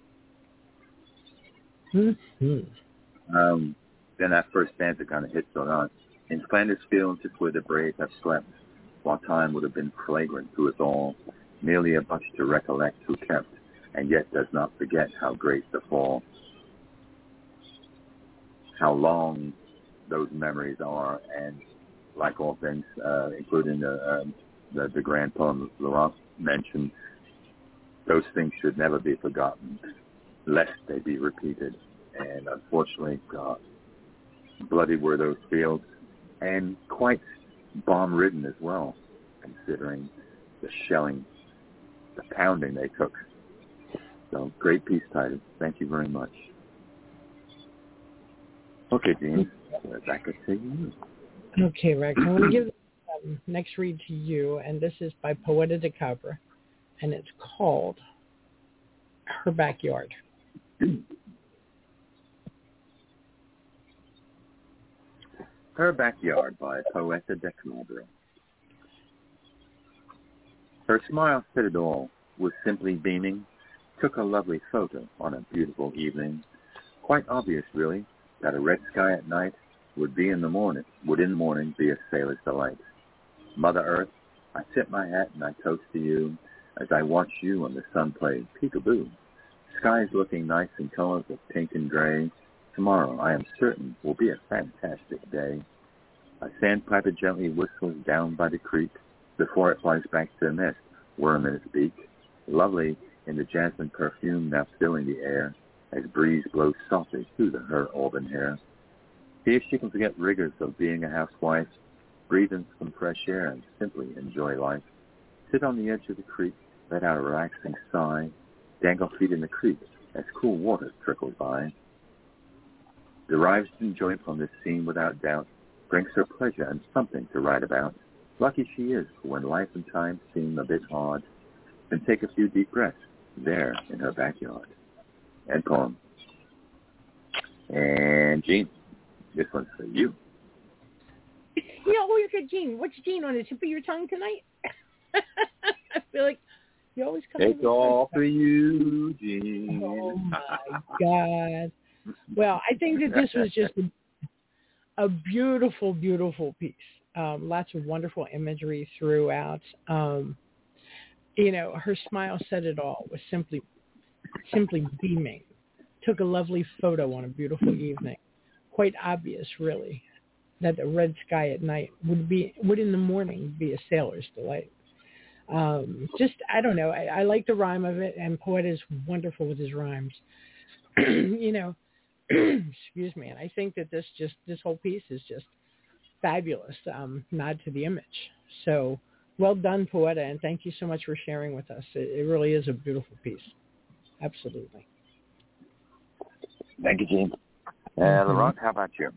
Mm-hmm. Then that first stanza kind of hits on. In Flanders fields is where the brave have slept, while time would have been flagrant to us all, merely a bush to recollect who kept, and yet does not forget how great the fall. How long those memories are, and like all things, including the grand poem Laurent mentioned, those things should never be forgotten, lest they be repeated. And unfortunately, bloody were those fields, and quite bomb-ridden as well, considering the shelling, the pounding they took. So, great piece, Titus. Thank you very much. Okay, Jean, back to you. Okay, Rex. I'm going to give the next read to you, and this is by Poeta de Cabra, and it's called Her Backyard. Her Backyard by Poeta de Cabra. Her smile said it all, was simply beaming, took a lovely photo on a beautiful evening. Quite obvious, really, that a red sky at night would in the morning be a sailor's delight. Mother Earth, I tip my hat and I toast to you as I watch you and the sun play peekaboo. Skies looking nice in colors of pink and gray. Tomorrow, I am certain, will be a fantastic day. A sandpiper gently whistles down by the creek before it flies back to the nest, worm in its beak. Lovely in the jasmine perfume now filling the air as breeze blows softly through her auburn hair. See if she can forget rigors of being a housewife, breathe in some fresh air and simply enjoy life. Sit on the edge of the creek, let out a relaxing sigh, dangle feet in the creek as cool water trickles by. Derives enjoyment from this scene without doubt, brings her pleasure and something to write about. Lucky she is for when life and time seem a bit hard, then take a few deep breaths there in her backyard. End poem. And Jean, this one's for you. Look at Jean. What's Jean on the tip of your tongue tonight? I feel like you always come. It's all for you, Jean. Oh my God. Well, I think that this was just a beautiful, beautiful piece. Lots of wonderful imagery throughout. Her smile said it all. Was simply beaming. Took a lovely photo on a beautiful evening. Quite obvious, really, that the red sky at night would in the morning be a sailor's delight. I don't know. I like the rhyme of it, and Poeta is wonderful with his rhymes. Excuse me. And I think that this whole piece is just fabulous nod to the image. So well done, Poeta, and thank you so much for sharing with us. It really is a beautiful piece. Absolutely. Thank you, Gene. Laurent, how about you?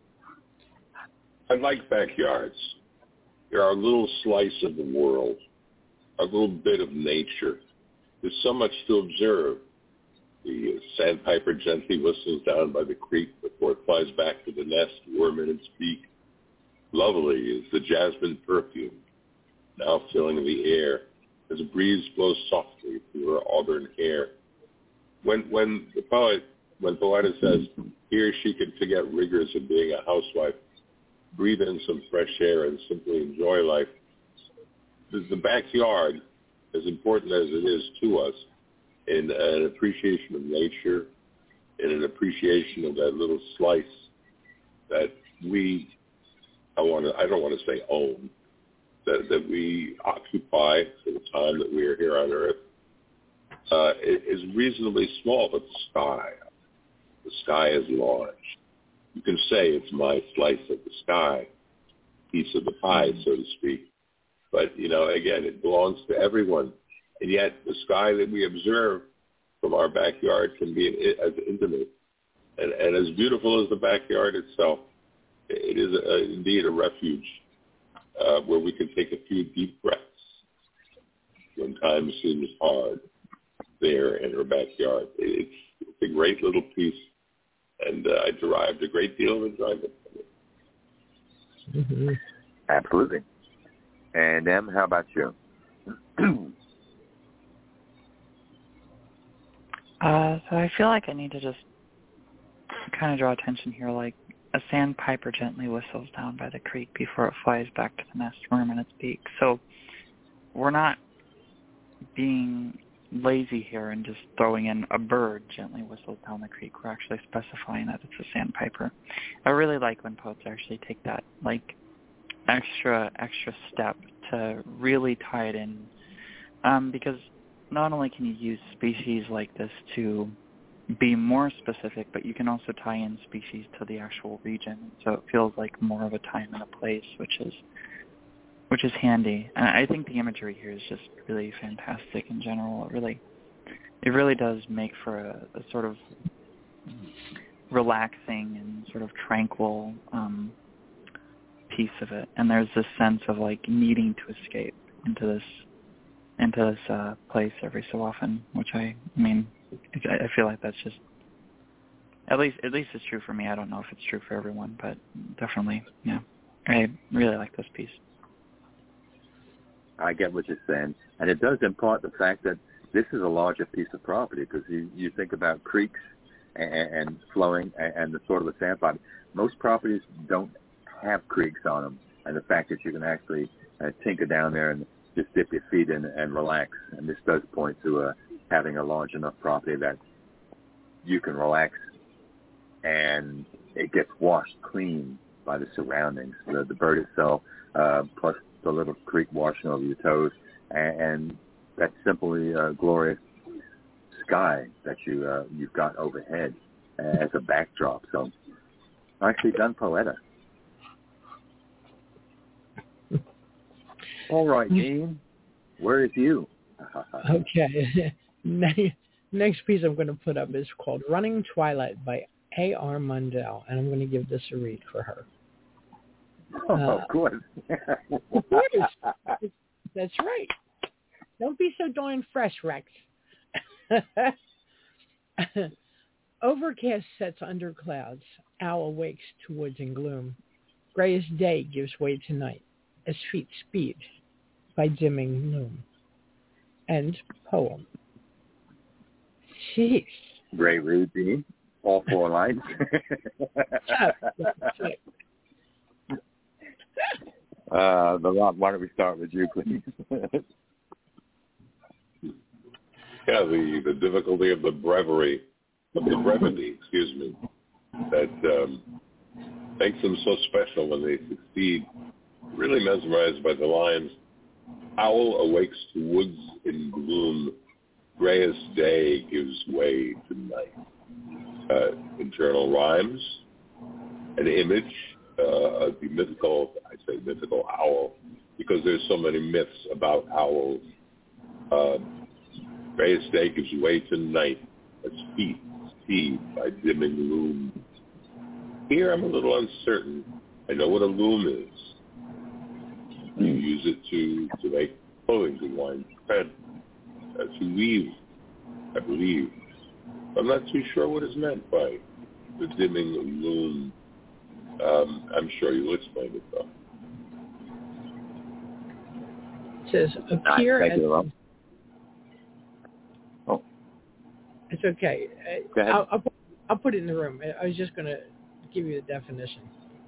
I like backyards. They're our little slice of the world, our little bit of nature. There's so much to observe. The sandpiper gently whistles down by the creek before it flies back to the nest, worm in its beak. Lovely is the jasmine perfume, now filling the air as a breeze blows softly through her auburn hair. When Poeta says, here she can forget rigors of being a housewife, breathe in some fresh air and simply enjoy life. The backyard, as important as it is to us, in an appreciation of nature, in an appreciation of that little slice that I don't want to say own, that we occupy for the time that we are here on Earth, is reasonably small, but the sky is large. You can say it's my slice of the sky, piece of the pie, so to speak. But, again, it belongs to everyone. And yet the sky that we observe from our backyard can be as intimate and as beautiful as the backyard itself. It is indeed a refuge where we can take a few deep breaths when time seems hard there in our backyard. It's a great little piece, and I derived a great deal of enjoyment from it. Mm-hmm. Absolutely. And Em, how about you? So I feel like I need to just kind of draw attention here, like a sandpiper gently whistles down by the creek before it flies back to the nest, worm in its beak. So we're not being lazy here and just throwing in a bird gently whistles down the creek. We're actually specifying that it's a sandpiper. I really like when poets actually take that like extra step to really tie it in, because not only can you use species like this to be more specific, but you can also tie in species to the actual region. So it feels like more of a time and a place, which is handy. And I think the imagery here is just really fantastic in general. It really does make for a sort of relaxing and sort of tranquil piece of it. And there's this sense of like needing to escape into this place every so often, which I feel like that's just at least it's true for me. I don't know if it's true for everyone, but definitely, yeah. I really like this piece. I get what you're saying, and it does impart the fact that this is a larger piece of property, because you think about creeks and flowing and the sort of the sandpiper. Most properties don't have creeks on them, and the fact that you can actually tinker down there and just dip your feet in and relax. And this does point to having a large enough property that you can relax and it gets washed clean by the surroundings, the bird itself, plus the little creek washing over your toes, and that simply glorious sky that you've got overhead as a backdrop. So nicely done, Poeta. All right, Dean, where is you? Okay. Next piece I'm going to put up is called Running Twilight by A.R. Mundell, and I'm going to give this a read for her. Of course. Of course. That's right. Don't be so darn fresh, Rex. Overcast sets under clouds. Owl wakes to woods and gloom. Grayest day gives way to night as feet speed by dimming noon. End poem. Jeez. Great read, Dean. All 4 lines. Why don't we start with you, please? Yeah, the difficulty of the brevity, that makes them so special when they succeed. Really mesmerized by the lines. Owl awakes to woods in gloom. Grayest day gives way to night. Internal rhymes, an image, the mythical, I say mythical owl, because there's so many myths about owls. Grayest day gives way to night, as feet see by dimming loom. Here I'm a little uncertain. I know what a loom is. You use it to make clothing, to wind thread, to weave, I believe. I'm not too sure what is meant by the dimming loom. I'm sure you'll explain it, though. It says, appear as... Oh. It's okay. Go ahead. I'll put it in the room. I was just going to give you the definition.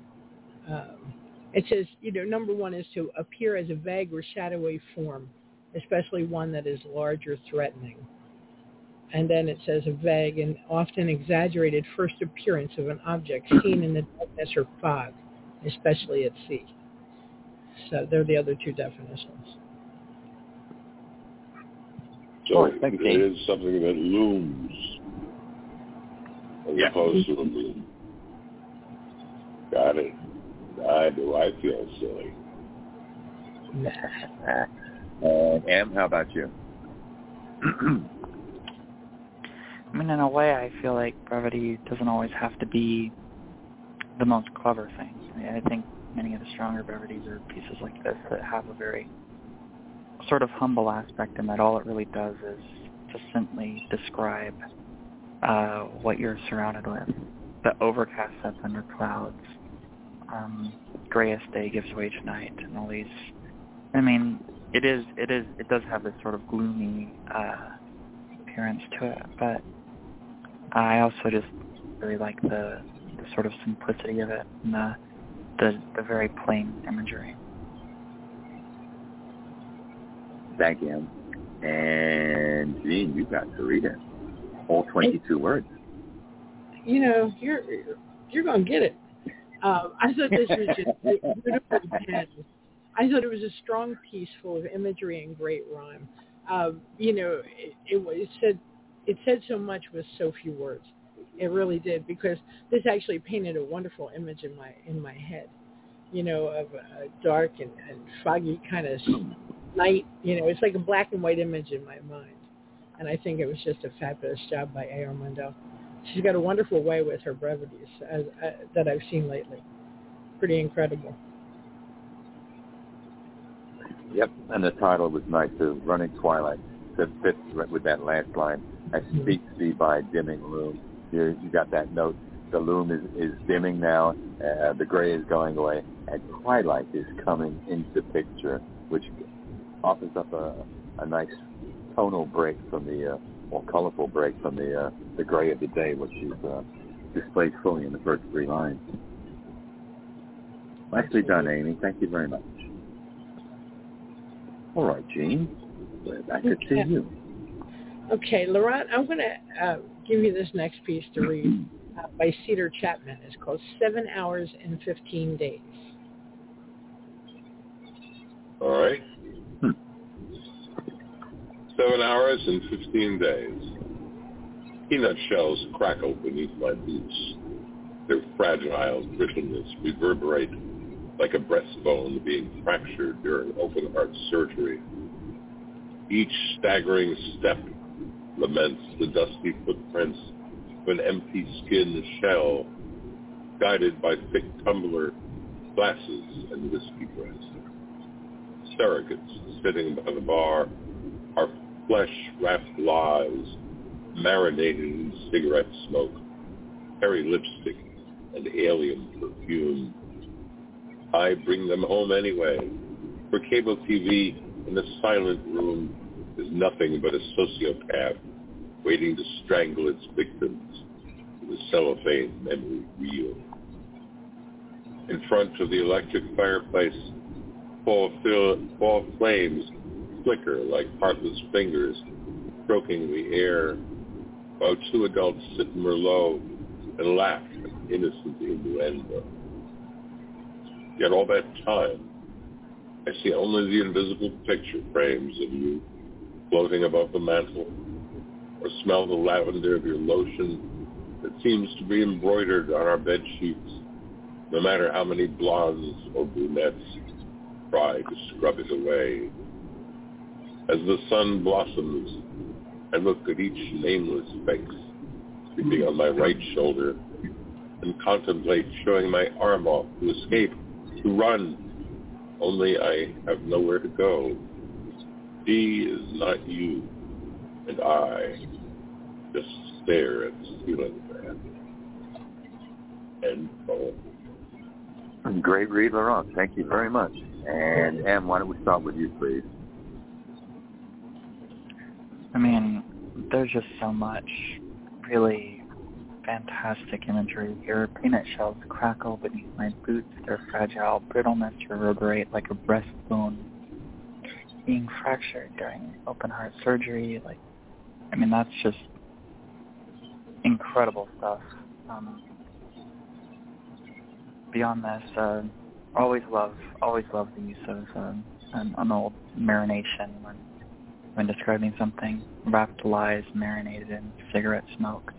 It says, number one is to appear as a vague or shadowy form, especially one that is large or threatening. And then it says a vague and often exaggerated first appearance of an object seen in the darkness or fog, especially at sea. So they're the other two definitions. So it is something that looms as opposed to a loom. Got it. Do I feel silly? Em, how about you? I mean, in a way, I feel like brevity doesn't always have to be the most clever thing. I think many of the stronger brevities are pieces like this that have a very sort of humble aspect, and that all it really does is to simply describe what you're surrounded with. The overcast sets under clouds. Grayest day gives way to night, and all these. I mean, it does have this sort of gloomy appearance to it, but I also just really like the sort of simplicity of it and the very plain imagery. Thank you. And Jean, you got to read it. All 22 words. You're going to get it. I thought this was just beautifully penned. I thought it was a strong piece full of imagery and great rhyme. It said so much with so few words. It really did, because this actually painted a wonderful image in my head. Of a dark and foggy kind of night. It's like a black and white image in my mind. And I think it was just a fabulous job by A.R. Mundell. She's got a wonderful way with her brevities that I've seen lately. Pretty incredible. Yep, and the title was nice too, Running Twilight. That fits with that last line. I speak see by dimming loom. You got that note. The loom is dimming now. The gray is going away, and twilight is coming into the picture, which offers up a nice tonal break from the more colorful break from the gray of the day, which is displayed fully in the first three lines. Nicely done, Amy. Thank you very much. All right, Jean, we're back to you. Okay, Laurent, I'm going to give you this next piece to read by Cedar Chapman. It's called 7 Hours and 15 Days. All right. 7 hours and 15 days. Peanut shells crackle beneath my boots. Their fragile brittleness reverberate like a breastbone being fractured during open-heart surgery. Each staggering step laments the dusty footprints of an empty-skinned shell guided by thick tumbler glasses and whiskey breasts. Surrogates sitting by the bar are flesh-wrapped lies marinated in cigarette smoke, hairy lipstick, and alien perfume. I bring them home anyway, for cable TV in the silent room is nothing but a sociopath waiting to strangle its victims with a cellophane memory reel. In front of the electric fireplace, fall flames flicker like heartless fingers stroking the air, while two adults sit Merlot and laugh at innocent innuendo. Yet all that time, I see only the invisible picture frames of you floating above the mantel, or smell the lavender of your lotion that seems to be embroidered on our bed sheets, no matter how many blondes or brunettes try to scrub it away. As the sun blossoms, I look at each nameless face sleeping on my right shoulder and contemplate showing my arm off to escape, to run, only I have nowhere to go. She is not you, and I just stare at the ceiling fan. End poem. Great read, Laurent. Thank you very much. And Em, why don't we start with you, please? I mean, there's just so much really fantastic imagery here. Peanut shells crackle beneath my boots. Their fragile brittleness reverberate like a breastbone being fractured during open heart surgery. That's just incredible stuff. Beyond this, always love the use of an old marination when describing something. Wrapped lies marinated in cigarette smoke.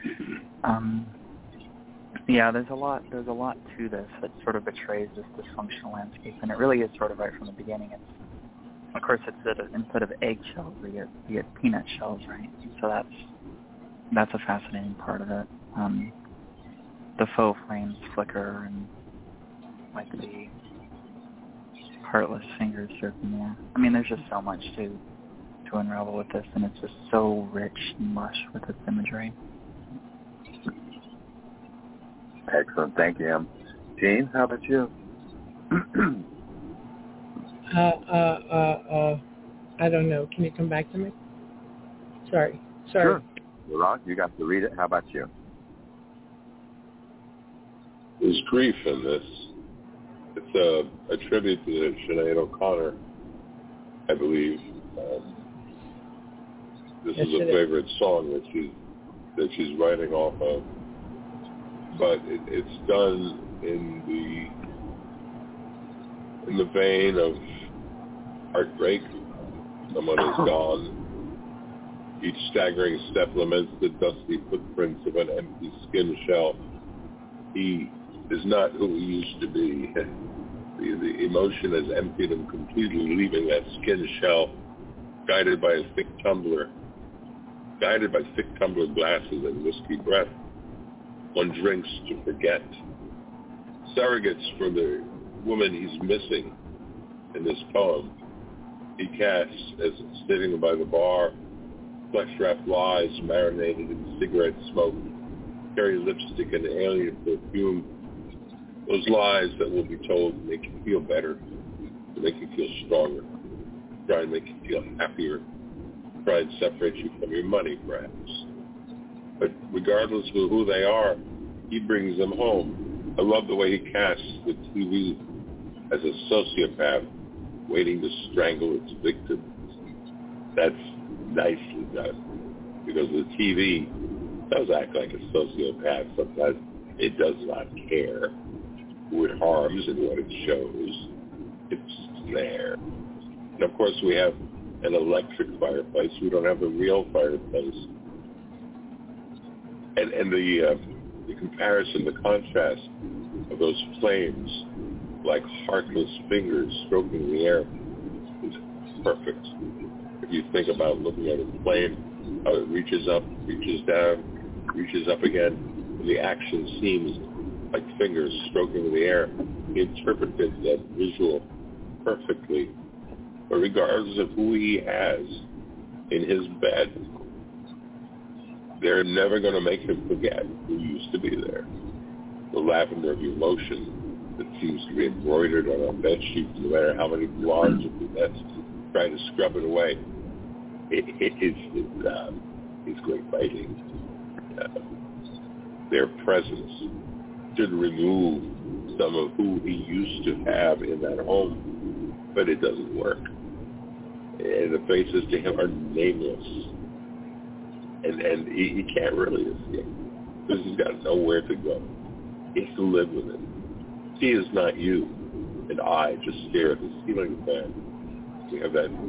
There's a lot to this that sort of betrays this dysfunctional landscape, and it really is sort of right from the beginning. Of course, instead of eggshells, we get peanut shells, right? So that's a fascinating part of it. The faux flames flicker and like the heartless fingers circling there. There's just so much to unravel with this, and it's just so rich and lush with its imagery. Excellent. Thank you, Em. Gene, how about you? I don't know. Can you come back to me? Sorry. Sure. Laurent, you got to read it. How about you? There's grief in this. It's a tribute to Sinead O'Connor, I believe. This is a favorite song that she's writing off of, but it's done in the vein of heartbreak. Someone is gone. Each staggering step laments the dusty footprints of an empty skin shell. He is not who he used to be. The emotion has emptied him completely, leaving that skin shell guided by thick tumbler glasses and whiskey breath. One drinks to forget. Surrogates for the woman he's missing in this poem, he casts as sitting by the bar, flesh-wrapped lies marinated in cigarette smoke, cherry lipstick and alien perfume. Those lies that will be told to make you feel better, to make you feel stronger, try and make you feel happier, try and separate you from your money, perhaps. But regardless of who they are, he brings them home. I love the way he casts the TV as a sociopath waiting to strangle its victims. That's nicely done, because the TV does act like a sociopath. Sometimes it does not care who it harms and what it shows. It's there. And of course we have an electric fireplace. We don't have a real fireplace. And the comparison, the contrast of those flames like heartless fingers stroking the air is perfect. If you think about looking at a flame, how it reaches up, reaches down, reaches up again, and the action seems like fingers stroking the air. He interpreted that visual perfectly. But regardless of who he has in his bed, they're never going to make him forget who used to be there. The lavender of emotion that seems to be embroidered on our bed sheets, no matter how many blondes or brunettes trying to scrub it away. It's great writing. Their presence should remove some of who he used to have in that home, but it doesn't work. And the faces to him are nameless. And he can't really escape, because he's got nowhere to go. He has to live with it. He is not you, and I just stare at the ceiling fan. We have that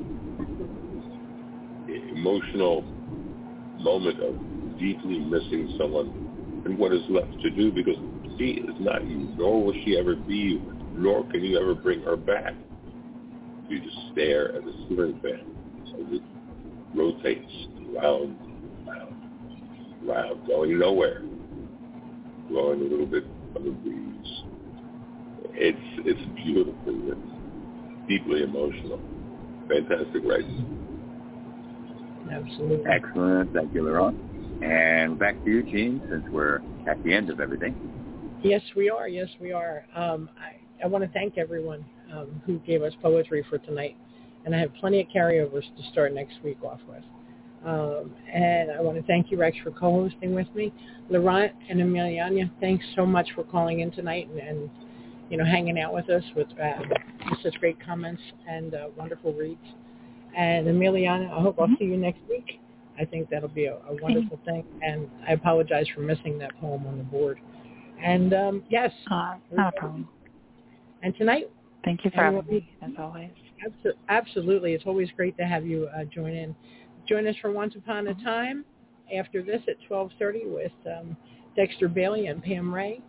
emotional moment of deeply missing someone and what is left to do, because She is not you, nor will she ever be you, nor can you ever bring her back. You just stare at the ceiling fan as it rotates round, round, round, going nowhere, blowing a little bit of a breeze. It's beautiful. It's deeply emotional. Fantastic writing. Absolutely. Excellent. Thank you, Laurent. And back to you, Gene, since we're at the end of everything. Yes, we are. Yes, we are. I want to thank everyone who gave us poetry for tonight. And I have plenty of carryovers to start next week off with. And I want to thank you, Rex, for co-hosting with me. Laurent and Emiliana, thanks so much for calling in tonight and hanging out with us with such great comments and wonderful reads. And Emiliana, I hope I'll see you next week. I think that'll be a wonderful thing. And I apologize for missing that poem on the board. And yes. Not a problem. And tonight. Thank you for having me, as always. Absolutely. It's always great to have you join in. Join us for Once Upon a Time after this at 12:30 with Dexter Bailey and Pam Ray.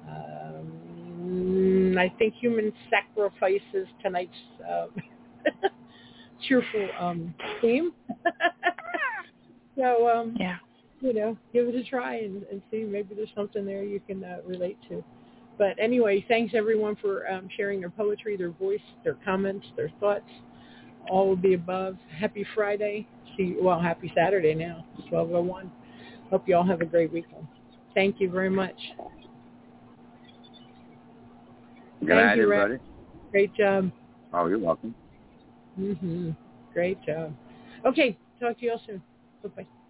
I think Human Sacrifice is tonight's cheerful theme. So, yeah. Give it a try and see. Maybe there's something there you can relate to. But anyway, thanks everyone for sharing their poetry, their voice, their comments, their thoughts, all of the above. Happy Friday. Happy Saturday now, 12:01. Hope you all have a great weekend. Thank you very much. Good night, everybody. Rex. Great job. Oh, you're welcome. Great job. Okay, talk to you all soon. Bye-bye.